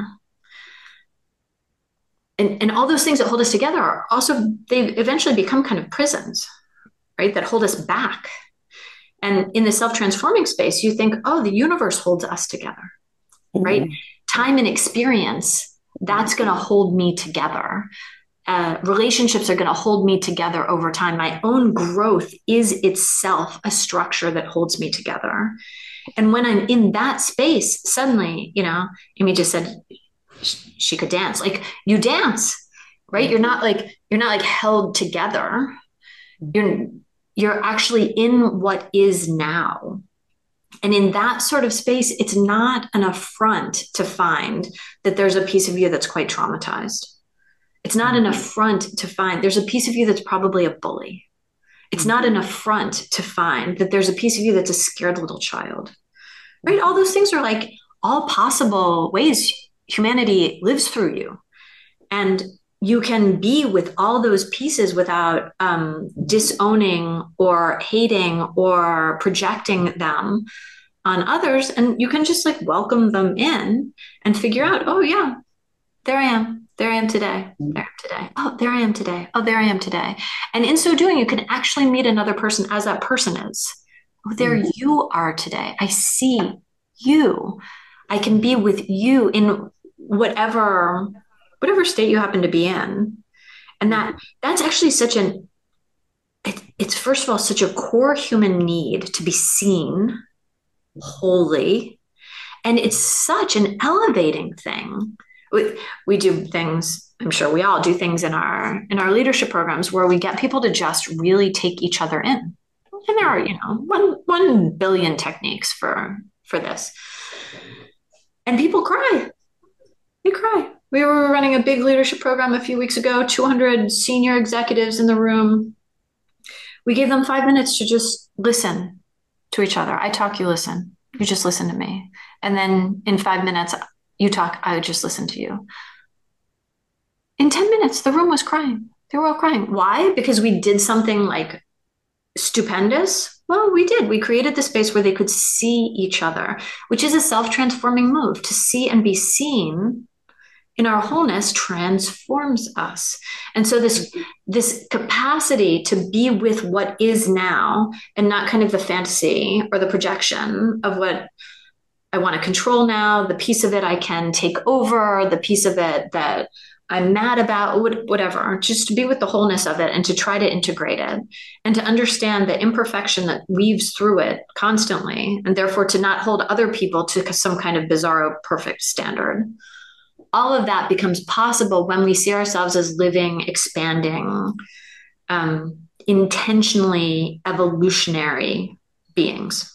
And and all those things that hold us together are also, they eventually become kind of prisons, right? That hold us back. And in the self-transforming space, you think, oh, the universe holds us together, mm-hmm. right? Time and experience, that's going to hold me together. Uh, relationships are going to hold me together over time. My own growth is itself a structure that holds me together. And when I'm in that space, suddenly, you know, Amy just said she could dance. Like you dance, right? You're not like, you're not like held together. You're, you're actually in what is now. And in that sort of space, it's not an affront to find that there's a piece of you that's quite traumatized. It's not an affront to find there's a piece of you that's probably a bully. It's not an affront to find that there's a piece of you that's a scared little child, right? All those things are like all possible ways humanity lives through you. And you can be with all those pieces without um, disowning or hating or projecting them on others. And you can just like welcome them in and figure out, oh yeah, there I am. There I am today. There I am today. Oh, there I am today. Oh, there I am today. And in so doing, you can actually meet another person as that person is. Oh, there mm-hmm. you are today. I see you. I can be with you in whatever whatever state you happen to be in. And that that's actually such an, it, it's first of all, such a core human need to be seen wholly. And it's such an elevating thing we, we do things, I'm sure we all do things in our in our leadership programs where we get people to just really take each other in. And there are, you know, one one billion techniques for for this. And people cry. They cry. We were running a big leadership program a few weeks ago, two hundred senior executives in the room. We gave them five minutes to just listen to each other. I talk, you listen. You just listen to me. And then in five minutes, you talk, I would just listen to you. In ten minutes, the room was crying. They were all crying. Why? Because we did something like stupendous? Well, we did. We created the space where they could see each other, which is a self-transforming move. To see and be seen in our wholeness transforms us. And so this, this capacity to be with what is now and not kind of the fantasy or the projection of what I want to control now, the piece of it I can take over, the piece of it that I'm mad about, whatever, just to be with the wholeness of it and to try to integrate it and to understand the imperfection that weaves through it constantly, and therefore to not hold other people to some kind of bizarro perfect standard. All of that becomes possible when we see ourselves as living, expanding, um, intentionally evolutionary beings.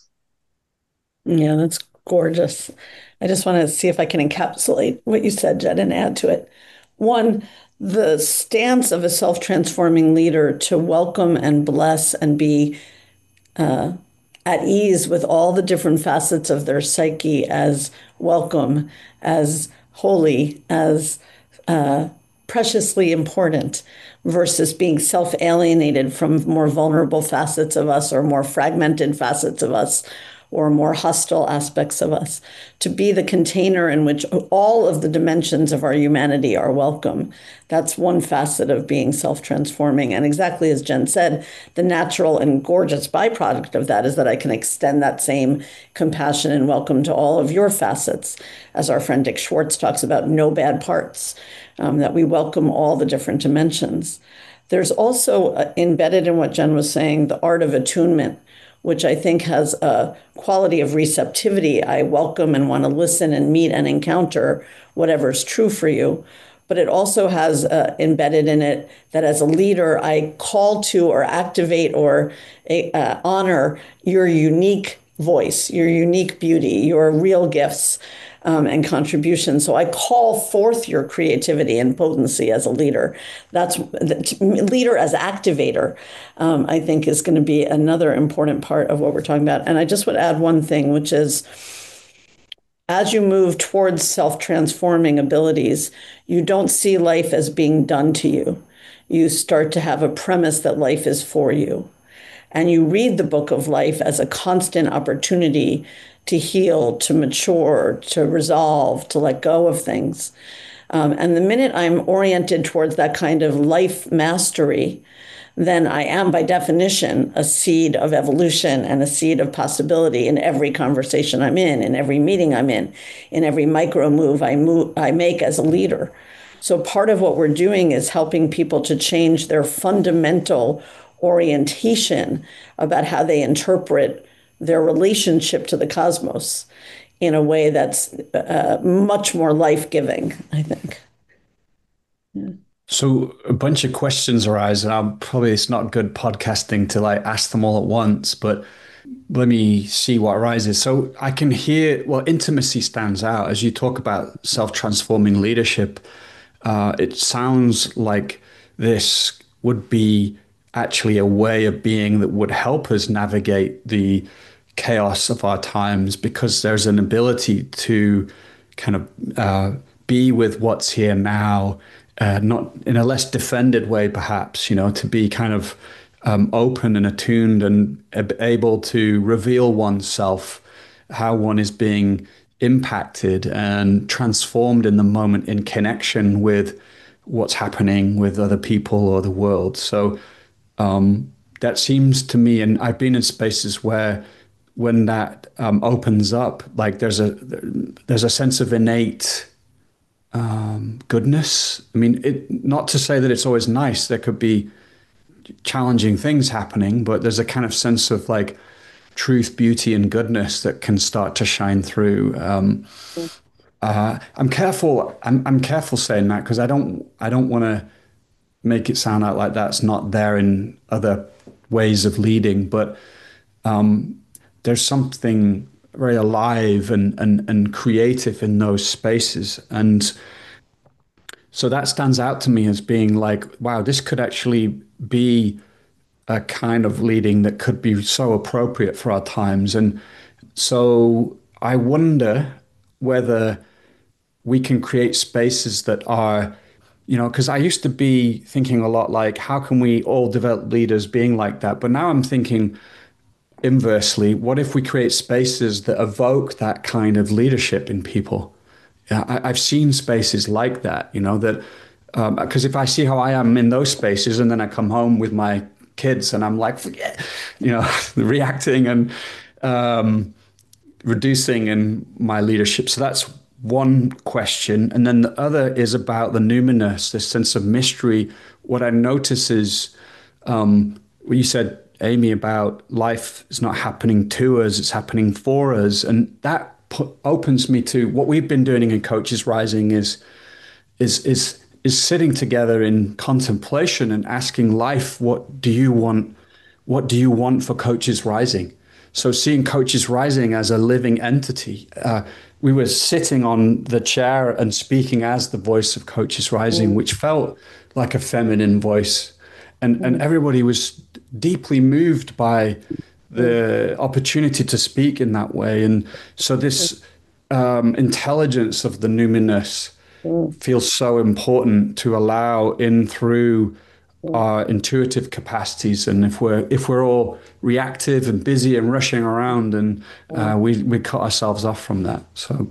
Yeah, that's gorgeous. I just want to see if I can encapsulate what you said, Jen, and add to it. One, the stance of a self-transforming leader to welcome and bless and be uh, at ease with all the different facets of their psyche as welcome, as holy, as uh, preciously important, versus being self-alienated from more vulnerable facets of us or more fragmented facets of us or more hostile aspects of us, to be the container in which all of the dimensions of our humanity are welcome. That's one facet of being self-transforming. And exactly as Jen said, the natural and gorgeous byproduct of that is that I can extend that same compassion and welcome to all of your facets. As our friend Dick Schwartz talks about, no bad parts, um, that we welcome all the different dimensions. There's also uh, embedded in what Jen was saying, the art of attunement, which I think has a quality of receptivity. I welcome and want to listen and meet and encounter whatever's true for you. But it also has uh, embedded in it that as a leader, I call to or activate or uh, honor your unique voice, your unique beauty, your real gifts um, and contributions. So I call forth your creativity and potency as a leader. That's leader as activator, um, I think is going to be another important part of what we're talking about. And I just would add one thing, which is, as you move towards self-transforming abilities, you don't see life as being done to you. You start to have a premise that life is for you. And you read the book of life as a constant opportunity to heal, to mature, to resolve, to let go of things. Um, and the minute I'm oriented towards that kind of life mastery, then I am, by definition, a seed of evolution and a seed of possibility in every conversation I'm in, in every meeting I'm in, in every micro move I move, I make as a leader. So part of what we're doing is helping people to change their fundamental orientation about how they interpret their relationship to the cosmos in a way that's uh, much more life-giving, I think.
Yeah. So a bunch of questions arise, and I'm probably it's not good podcasting to like ask them all at once, but let me see what arises. So I can hear, well, intimacy stands out as you talk about self-transforming leadership. Uh, it sounds like this would be actually a way of being that would help us navigate the chaos of our times, because there's an ability to kind of uh, be with what's here now, uh, not in a less defended way, perhaps, you know, to be kind of um, open and attuned and able to reveal oneself, how one is being impacted and transformed in the moment in connection with what's happening with other people or the world. So um, that seems to me, and I've been in spaces where when that um, opens up, like there's a there's a sense of innate um, goodness. I mean, it, not to say that it's always nice. There could be challenging things happening, but there's a kind of sense of like truth, beauty, and goodness that can start to shine through. Um, uh, I'm careful. I'm, I'm careful saying that because I don't. I don't want to make it sound out like that's not there in other ways of leading. But um, there's something very alive and and and creative in those spaces, and so that stands out to me as being like, wow, this could actually be a kind of leading that could be so appropriate for our times. And so I wonder whether we can create spaces that are, you know, because I used to be thinking a lot like, how can we all develop leaders being like that? But now I'm thinking inversely, what if we create spaces that evoke that kind of leadership in people? Yeah, I, I've seen spaces like that, you know, that because um, if I see how I am in those spaces and then I come home with my kids and I'm like, forget, you know, reacting and um, reducing in my leadership. So that's one question. And then the other is about the numinous, this sense of mystery. What I notice is um, when you said, Amy, about life is not happening to us, it's happening for us. And that put, opens me to what we've been doing in Coaches Rising is, is, is, is sitting together in contemplation and asking life, what do you want? What do you want for Coaches Rising? So seeing Coaches Rising as a living entity, uh, we were sitting on the chair and speaking as the voice of Coaches Rising, mm. which felt like a feminine voice. And, mm. and everybody was deeply moved by the opportunity to speak in that way. And so this um, intelligence of the numinous mm. feels so important to allow in through our intuitive capacities. And if we're if we're all reactive and busy and rushing around, and uh, we we cut ourselves off from that. So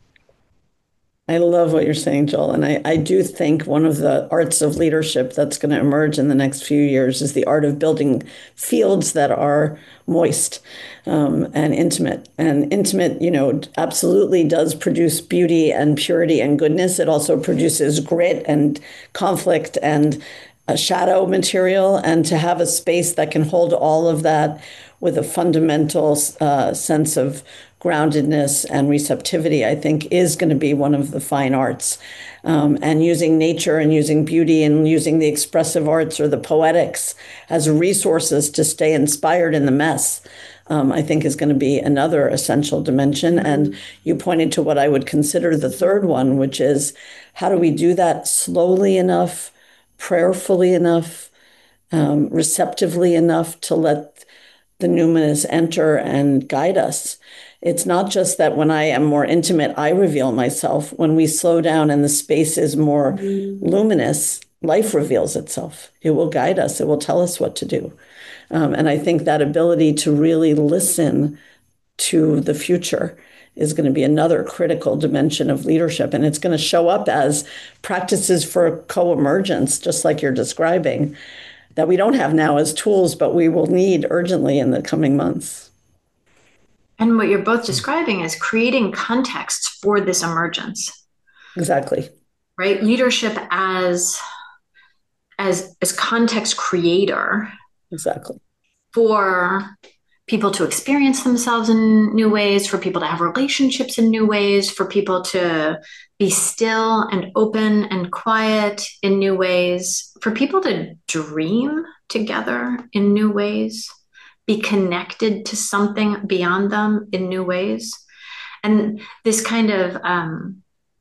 I love what you're saying, Joel. And I, I do think one of the arts of leadership that's going to emerge in the next few years is the art of building fields that are moist um, and intimate. And intimate, you know, absolutely does produce beauty and purity and goodness. It also produces grit and conflict and a shadow material, and to have a space that can hold all of that with a fundamental uh, sense of groundedness and receptivity, I think is going to be one of the fine arts. Um, and using nature and using beauty and using the expressive arts or the poetics as resources to stay inspired in the mess, um, I think is going to be another essential dimension. And you pointed to what I would consider the third one, which is how do we do that slowly enough, prayerfully enough, um, receptively enough to let the numinous enter and guide us. It's not just that when I am more intimate, I reveal myself. When we slow down and the space is more mm-hmm. luminous, life reveals itself. It will guide us. It will tell us what to do. Um, and I think that ability to really listen to the future is going to be another critical dimension of leadership. And it's going to show up as practices for co-emergence, just like you're describing, that we don't have now as tools, but we will need urgently in the coming months.
And what you're both describing is creating contexts for this emergence.
Exactly.
Right? Leadership as, as, as context creator.
Exactly.
For people to experience themselves in new ways, for people to have relationships in new ways, for people to be still and open and quiet in new ways, for people to dream together in new ways, be connected to something beyond them in new ways. And this kind of um,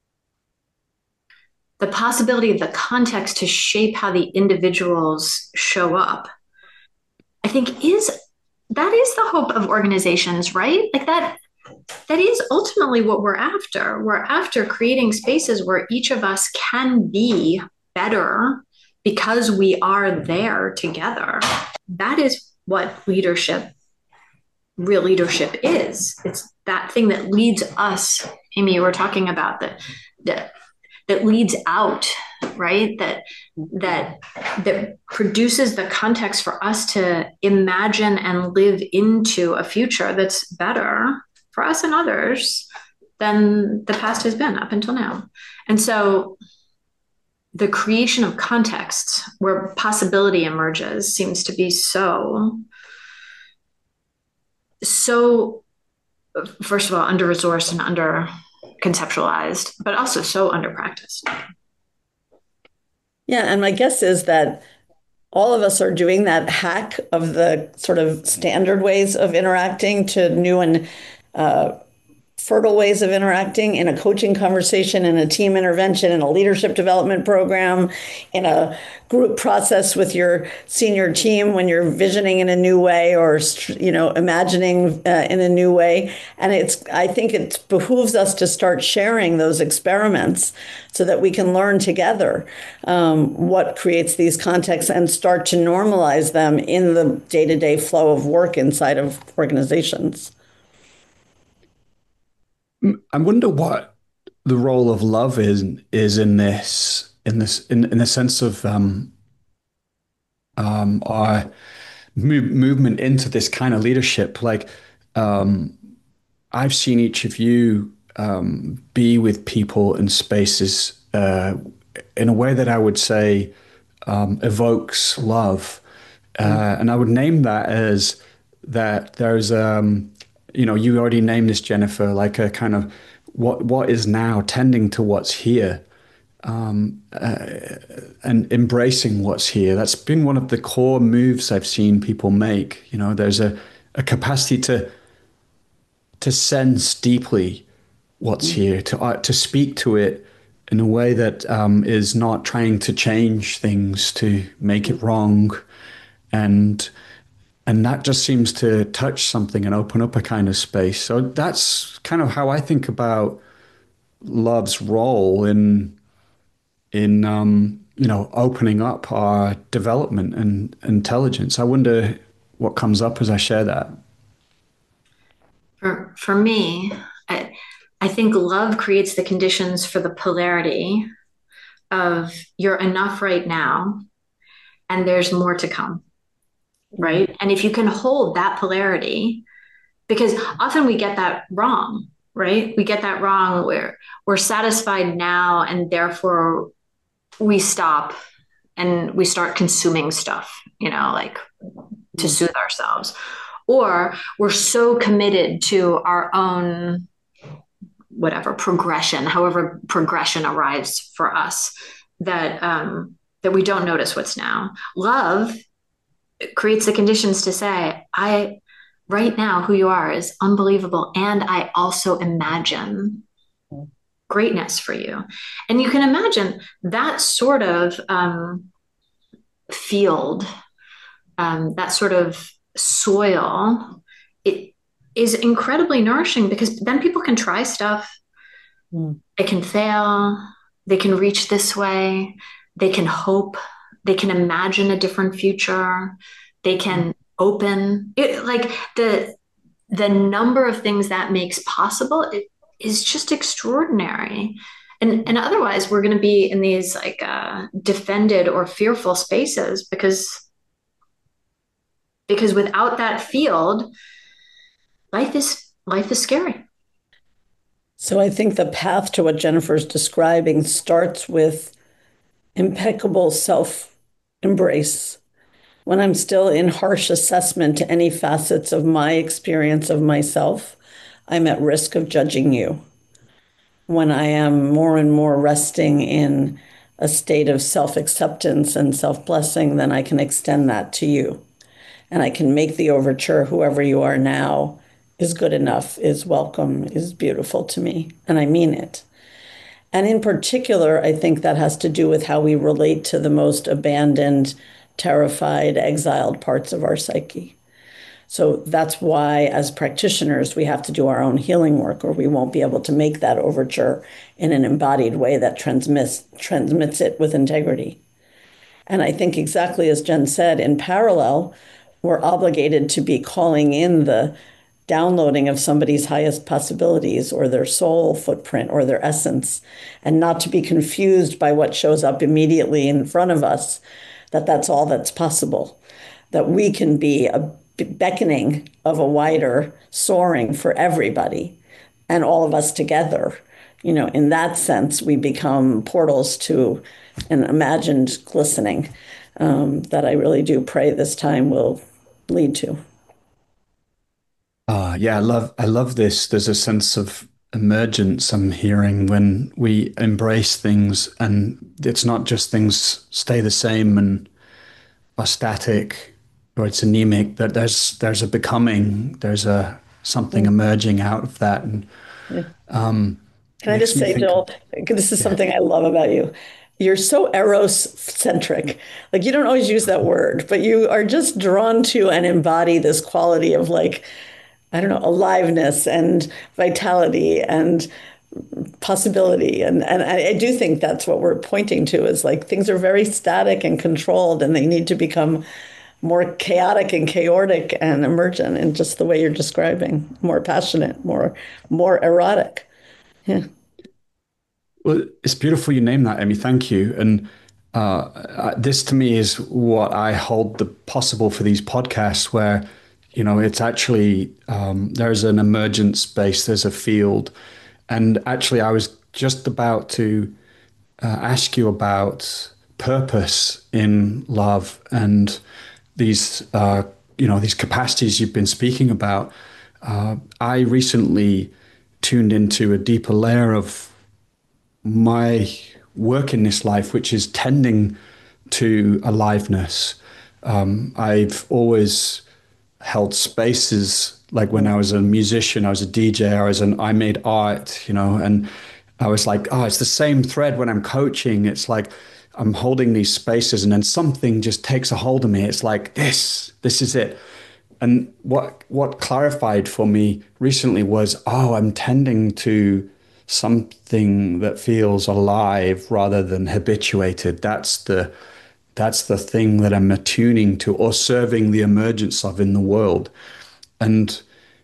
the possibility of the context to shape how the individuals show up, I think is that is the hope of organizations, right? Like that, that is ultimately what we're after. We're after creating spaces where each of us can be better because we are there together. That is what leadership, real leadership is. It's that thing that leads us, Amy, you were talking about that, that, that leads out, right? That, that, that produces the context for us to imagine and live into a future that's better for us and others than the past has been up until now. And so the creation of contexts where possibility emerges seems to be so, so, first of all, under-resourced and under conceptualized, but also so underpracticed.
Yeah, and my guess is that all of us are doing that hack of the sort of standard ways of interacting to new and uh, fertile ways of interacting in a coaching conversation, in a team intervention, in a leadership development program, in a group process with your senior team when you're visioning in a new way or you know imagining uh, in a new way. And it's I think it behooves us to start sharing those experiments so that we can learn together um, what creates these contexts and start to normalize them in the day-to-day flow of work inside of organizations.
I wonder what the role of love is is in this in this in, in the sense of um, um, our move, movement into this kind of leadership. Like um, I've seen each of you um, be with people in spaces uh, in a way that I would say um, evokes love, uh, and I would name that as that there's um, you know, you already named this, Jennifer, like a kind of what what is now tending to what's here, um, uh, and embracing what's here. That's been one of the core moves I've seen people make. You know, there's a, a capacity to to sense deeply what's here, to uh, to speak to it in a way that um, is not trying to change things to make it wrong, and and that just seems to touch something and open up a kind of space. So that's kind of how I think about love's role in in um, you know opening up our development and intelligence. I wonder what comes up as I share that.
For for me, I, I think love creates the conditions for the polarity of you're enough right now and there's more to come, right? And if you can hold that polarity, because often we get that wrong, right? We get that wrong where we're satisfied now and therefore we stop and we start consuming stuff, you know, like to soothe ourselves. Or we're so committed to our own whatever progression, however progression arrives for us, that um, that we don't notice what's now. Love creates the conditions to say, I right now who you are is unbelievable, and I also imagine greatness for you. And you can imagine that sort of um, field, um, that sort of soil, it is incredibly nourishing because then people can try stuff. Mm. They can fail. They can reach this way. They can hope. They can imagine a different future. They can mm. open it, like the the number of things that makes possible it, is just extraordinary. And and otherwise, we're going to be in these like uh, defended or fearful spaces because. Because without that field, life is life is scary.
So I think the path to what Jennifer's describing starts with impeccable self-embrace. When I'm still in harsh assessment to any facets of my experience of myself, I'm at risk of judging you. When I am more and more resting in a state of self-acceptance and self-blessing, then I can extend that to you. And I can make the overture, whoever you are now is good enough, is welcome, is beautiful to me. And I mean it. And in particular, I think that has to do with how we relate to the most abandoned, terrified, exiled parts of our psyche. So that's why, as practitioners, we have to do our own healing work, or we won't be able to make that overture in an embodied way that transmits, transmits it with integrity. And I think exactly as Jen said, in parallel, we're obligated to be calling in the downloading of somebody's highest possibilities or their soul footprint or their essence, and not to be confused by what shows up immediately in front of us, that that's all that's possible, that we can be a beckoning of a wider soaring for everybody and all of us together. You know, in that sense, we become portals to an imagined glistening um, that I really do pray this time will lead to.
Uh, yeah, I love I love this. There's a sense of emergence I'm hearing when we embrace things, and it's not just things stay the same and are static or it's anemic, that there's there's a becoming, there's a something emerging out of that. And
Yeah.
um,
Can I
makes
just
me
say,
think,
Joel, this is
yeah.
something I love about you. You're so eros centric. Like you don't always use that word, but you are just drawn to and embody this quality of like, I don't know, aliveness and vitality and possibility. And and I, I do think that's what we're pointing to is like things are very static and controlled and they need to become more chaotic and chaotic and emergent in just the way you're describing, more passionate, more more erotic. Yeah.
Well, it's beautiful you name that, Emmy. Thank you. And uh, uh, this to me is what I hold the possible for these podcasts, where you know it's actually um, there's an emergent space, there's a field, and actually I was just about to uh, ask you about purpose in love and these uh, you know these capacities you've been speaking about. Uh, I recently tuned into a deeper layer of my work in this life, which is tending to aliveness. Um, I've always held spaces like when I was a musician, I was a D J, I was an I made art, you know, and I was like, oh, it's the same thread when I'm coaching. It's like I'm holding these spaces and then something just takes a hold of me. It's like this, this is it. And what what clarified for me recently was, oh, I'm tending to something that feels alive rather than habituated. That's the that's the thing that I'm attuning to or serving the emergence of in the world. And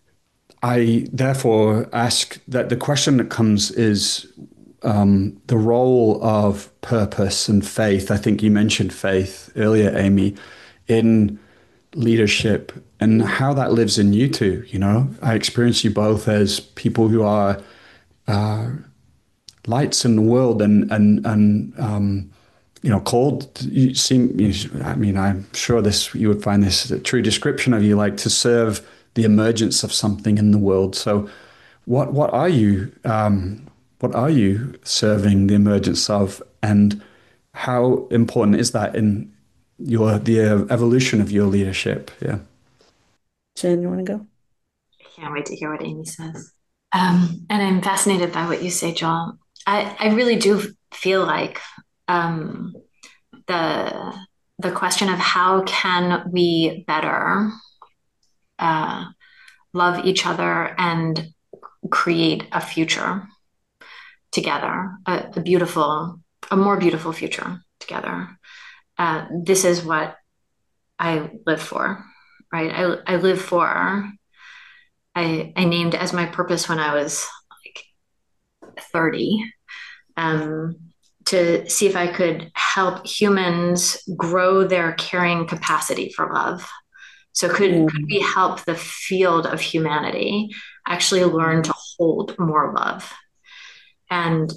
I therefore ask that the question that comes is um, the role of purpose and faith. I think you mentioned faith earlier, Amy, in leadership and how that lives in you two. You know, I experience you both as people who are uh, lights in the world and and and um, you know, called. You seem. You, I mean, I'm sure this you would find this a true description of you, like to serve the emergence of something in the world. So, what what are you? Um, what are you serving the emergence of, and how important is that in your the evolution of your leadership? Yeah.
Jen, you want to go?
I can't wait to hear what Amy says. Um, and I'm fascinated by what you say, Joel. I, I really do feel like um, the the question of how can we better uh, love each other and create a future together, a, a beautiful, a more beautiful future together. Uh, this is what I live for, right? I, I live for, I, I named as my purpose when I was like thirty, um, to see if I could help humans grow their caring capacity for love. So could, mm. could we help the field of humanity actually learn to hold more love? And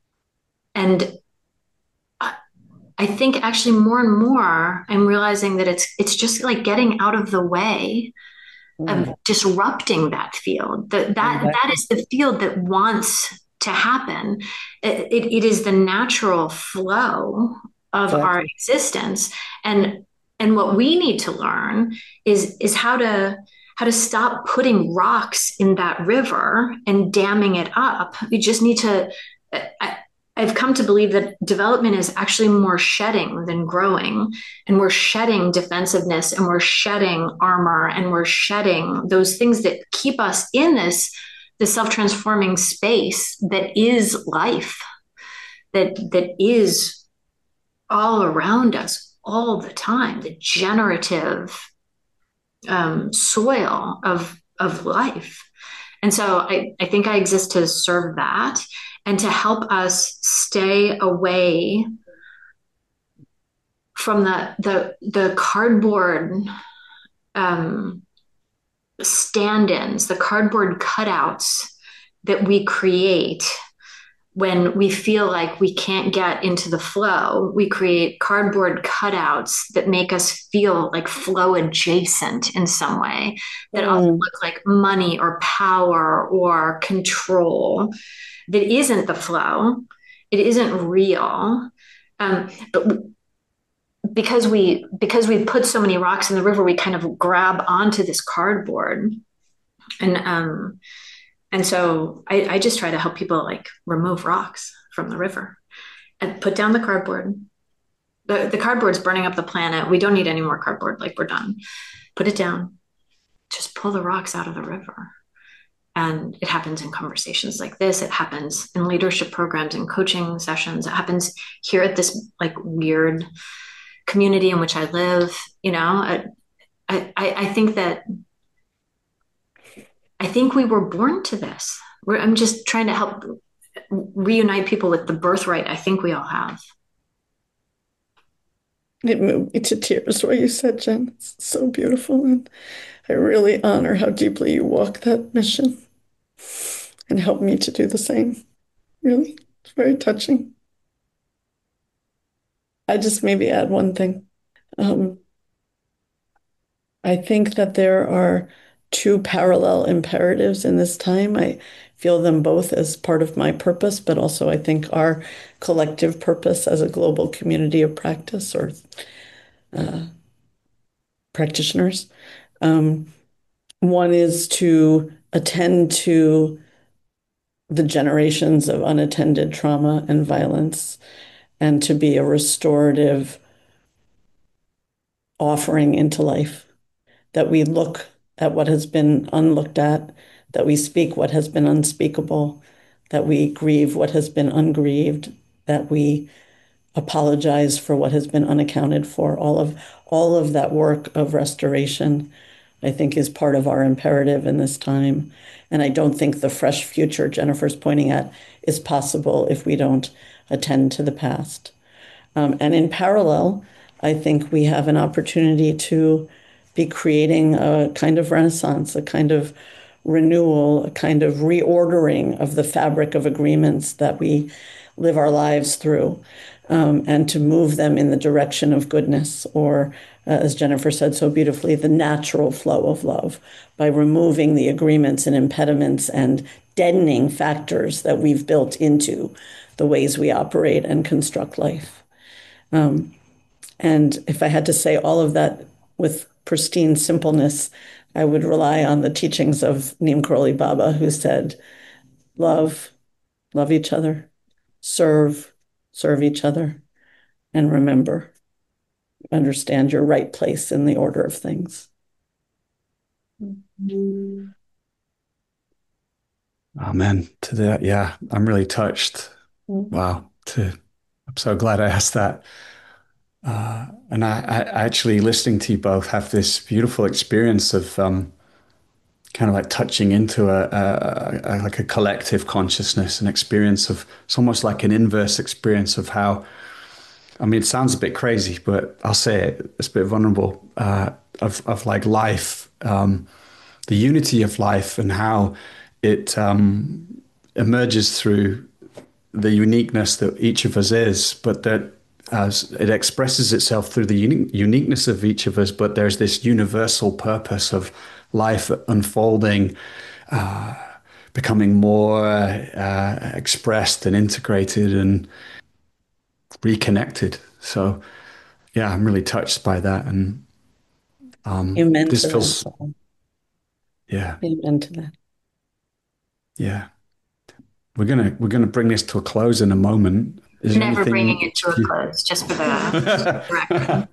and I think actually more and more I'm realizing that it's it's just like getting out of the way of mm. disrupting that field. That that exactly. that is the field that wants to happen. It, it, it is the natural flow of exactly. our existence. And and what we need to learn is is how to how to stop putting rocks in that river and damming it up. We just need to I, I've come to believe that development is actually more shedding than growing. And we're shedding defensiveness and we're shedding armor and we're shedding those things that keep us in this, this self-transforming space that is life, that, that is all around us all the time, the generative um, soil of, of life. And so I, I think I exist to serve that and to help us stay away from the the, the cardboard um, stand-ins, the cardboard cutouts that we create when we feel like we can't get into the flow, we create cardboard cutouts that make us feel like flow adjacent in some way, that often
Mm.
look like money or power or control, that isn't the flow. It isn't real. Um, but because we because we put so many rocks in the river, we kind of grab onto this cardboard. And um, and so I, I just try to help people like remove rocks from the river and put down the cardboard. The, the cardboard's burning up the planet. We don't need any more cardboard. Like, we're done. Put it down. Just pull the rocks out of the river. And it happens in conversations like this. It happens in leadership programs and coaching sessions. It happens here at this like weird community in which I live. You know, I, I, I think that I think we were born to this. We're, I'm just trying to help reunite people with the birthright I think we all have.
It moved me to tears what you said, Jen. It's so beautiful. And I really honor how deeply you walk that mission and help me to do the same. Really, it's very touching. I just maybe add one thing. Um, I think that there are two parallel imperatives in this time. I feel them both as part of my purpose, but also I think our collective purpose as a global community of practice or uh, practitioners. Um, one is to attend to the generations of unattended trauma and violence and to be a restorative offering into life, that we look at what has been unlooked at, that we speak what has been unspeakable, that we grieve what has been ungrieved, that we apologize for what has been unaccounted for. All of all of that work of restoration, I think, is part of our imperative in this time. And I don't think the fresh future Jennifer's pointing at is possible if we don't attend to the past. Um, and in parallel, I think we have an opportunity to be creating a kind of renaissance, a kind of renewal, a kind of reordering of the fabric of agreements that we live our lives through, um, and to move them in the direction of goodness, or, uh, as Jennifer said so beautifully, the natural flow of love, by removing the agreements and impediments and deadening factors that we've built into the ways we operate and construct life. Um, and if I had to say all of that with pristine simpleness, I would rely on the teachings of Neem Karoli Baba, who said, love, love each other, serve, serve each other, and remember, understand your right place in the order of things.
Amen to that. Yeah, I'm really touched.
Mm-hmm.
Wow. To, I'm so glad I asked that. Uh, and I, I actually, listening to you both, have this beautiful experience of um, kind of like touching into a, a, a like a collective consciousness, an experience of, it's almost like an inverse experience of how, I mean, it sounds a bit crazy, but I'll say it, it's a bit vulnerable, uh, of, of like life, um, the unity of life and how it um, emerges through the uniqueness that each of us is, but that as it expresses itself through the uni- uniqueness of each of us, but there's this universal purpose of life unfolding, uh, becoming more uh, expressed and integrated and reconnected. So, yeah, I'm really touched by that, and um,
Amen
this
to
feels,
that.
yeah,
Amen to that.
yeah. We're gonna we're gonna bring this to a close in a moment. Is
We're
there
never bringing
anything
it
each
to
of
a
you?
close, just for the record.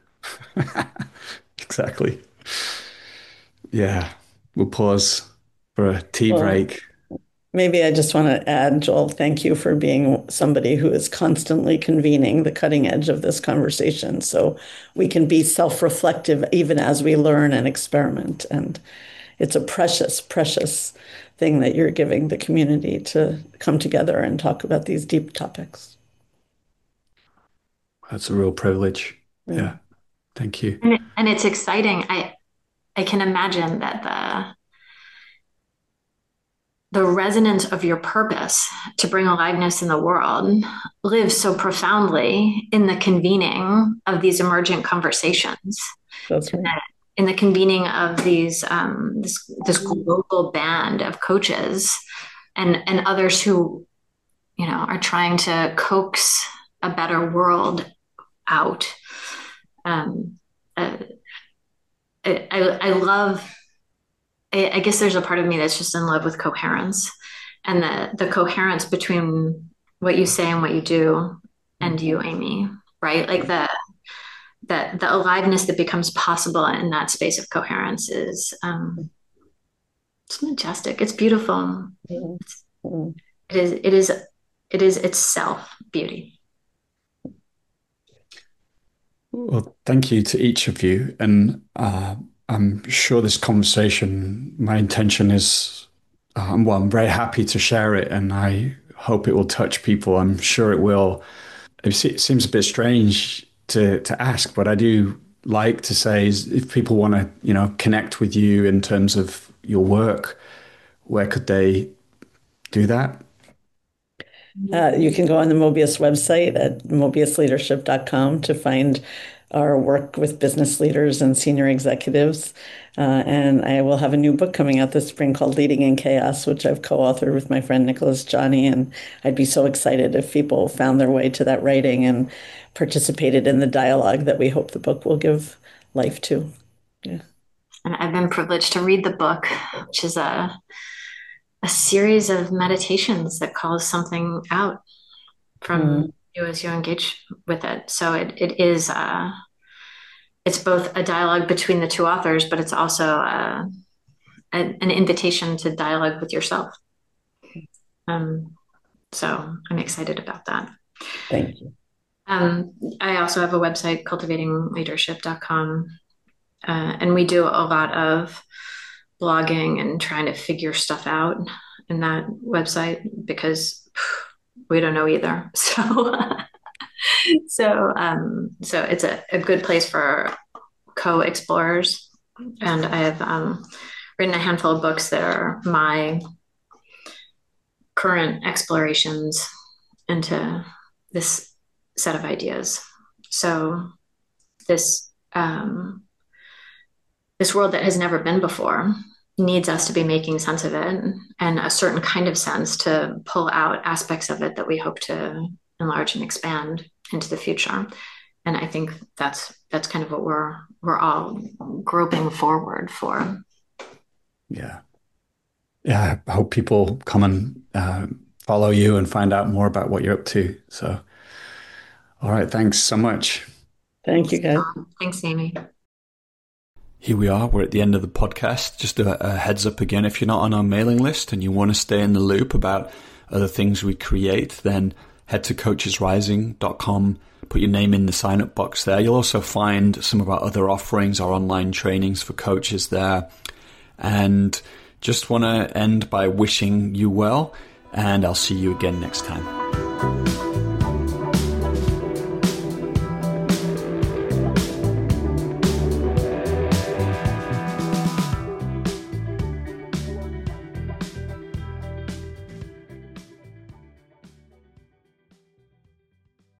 Exactly. Yeah. We'll pause for a tea
Well,
break.
maybe I just want to add, Joel, thank you for being somebody who is constantly convening the cutting edge of this conversation so we can be self-reflective even as we learn and experiment. And it's a precious, precious thing that you're giving the community to come together and talk about these deep topics.
That's a real privilege.
Yeah.
Yeah. Thank you.
And, it, and it's exciting. I I can imagine that the the resonance of your purpose to bring aliveness in the world lives so profoundly in the convening of these emergent conversations.
That's right.
In the convening of these um, this this global band of coaches and and others who, you know, are trying to coax a better world out. Um, uh, I, I I love. I, I guess there's a part of me that's just in love with coherence, and the the coherence between what you say and what you do, and you, Amy, right? Like the that the aliveness that becomes possible in that space of coherence is um, it's majestic. It's beautiful. It's, it is. It is. It is itself beauty.
Well, thank you to each of you, and uh, I'm sure this conversation. My intention is, um, well, I'm very happy to share it, and I hope it will touch people. I'm sure it will. It seems a bit strange to to ask, but I do like to say is if people want to, you know, connect with you in terms of your work, where could they do that?
Uh, you can go on the Mobius website at mobius leadership dot com to find our work with business leaders and senior executives. Uh, and I will have a new book coming out this spring called Leading in Chaos, which I've co-authored with my friend Nicholas Johnny. And I'd be so excited if people found their way to that writing and participated in the dialogue that we hope the book will give life to. Yeah.
And I've been privileged to read the book, which is a a series of meditations that calls something out from mm. you as you engage with it. So it it is uh, it's both a dialogue between the two authors, but it's also uh, a, an invitation to dialogue with yourself. Um, so I'm excited about that.
Thank you.
Um, I also have a website, cultivating leadership dot com, uh, and we do a lot of blogging and trying to figure stuff out in that website because we don't know either. So, so, um, so it's a, a good place for co-explorers. And I have um, written a handful of books that are my current explorations into this set of ideas. So this, um, this world that has never been before needs us to be making sense of it, and a certain kind of sense to pull out aspects of it that we hope to enlarge and expand into the future. And I think that's that's kind of what we're we're all groping forward for.
Yeah. Yeah. I hope people come and uh, follow you and find out more about what you're up to. So, all right. Thanks so much.
Thank you, guys.
Thanks, Amy.
Here we are. We're at the end of the podcast. Just a, a heads up again, if you're not on our mailing list and you want to stay in the loop about other things we create, then head to coaches rising dot com, put your name in the sign up box there. You'll also find some of our other offerings, our online trainings for coaches there. And just want to end by wishing you well, and I'll see you again next time.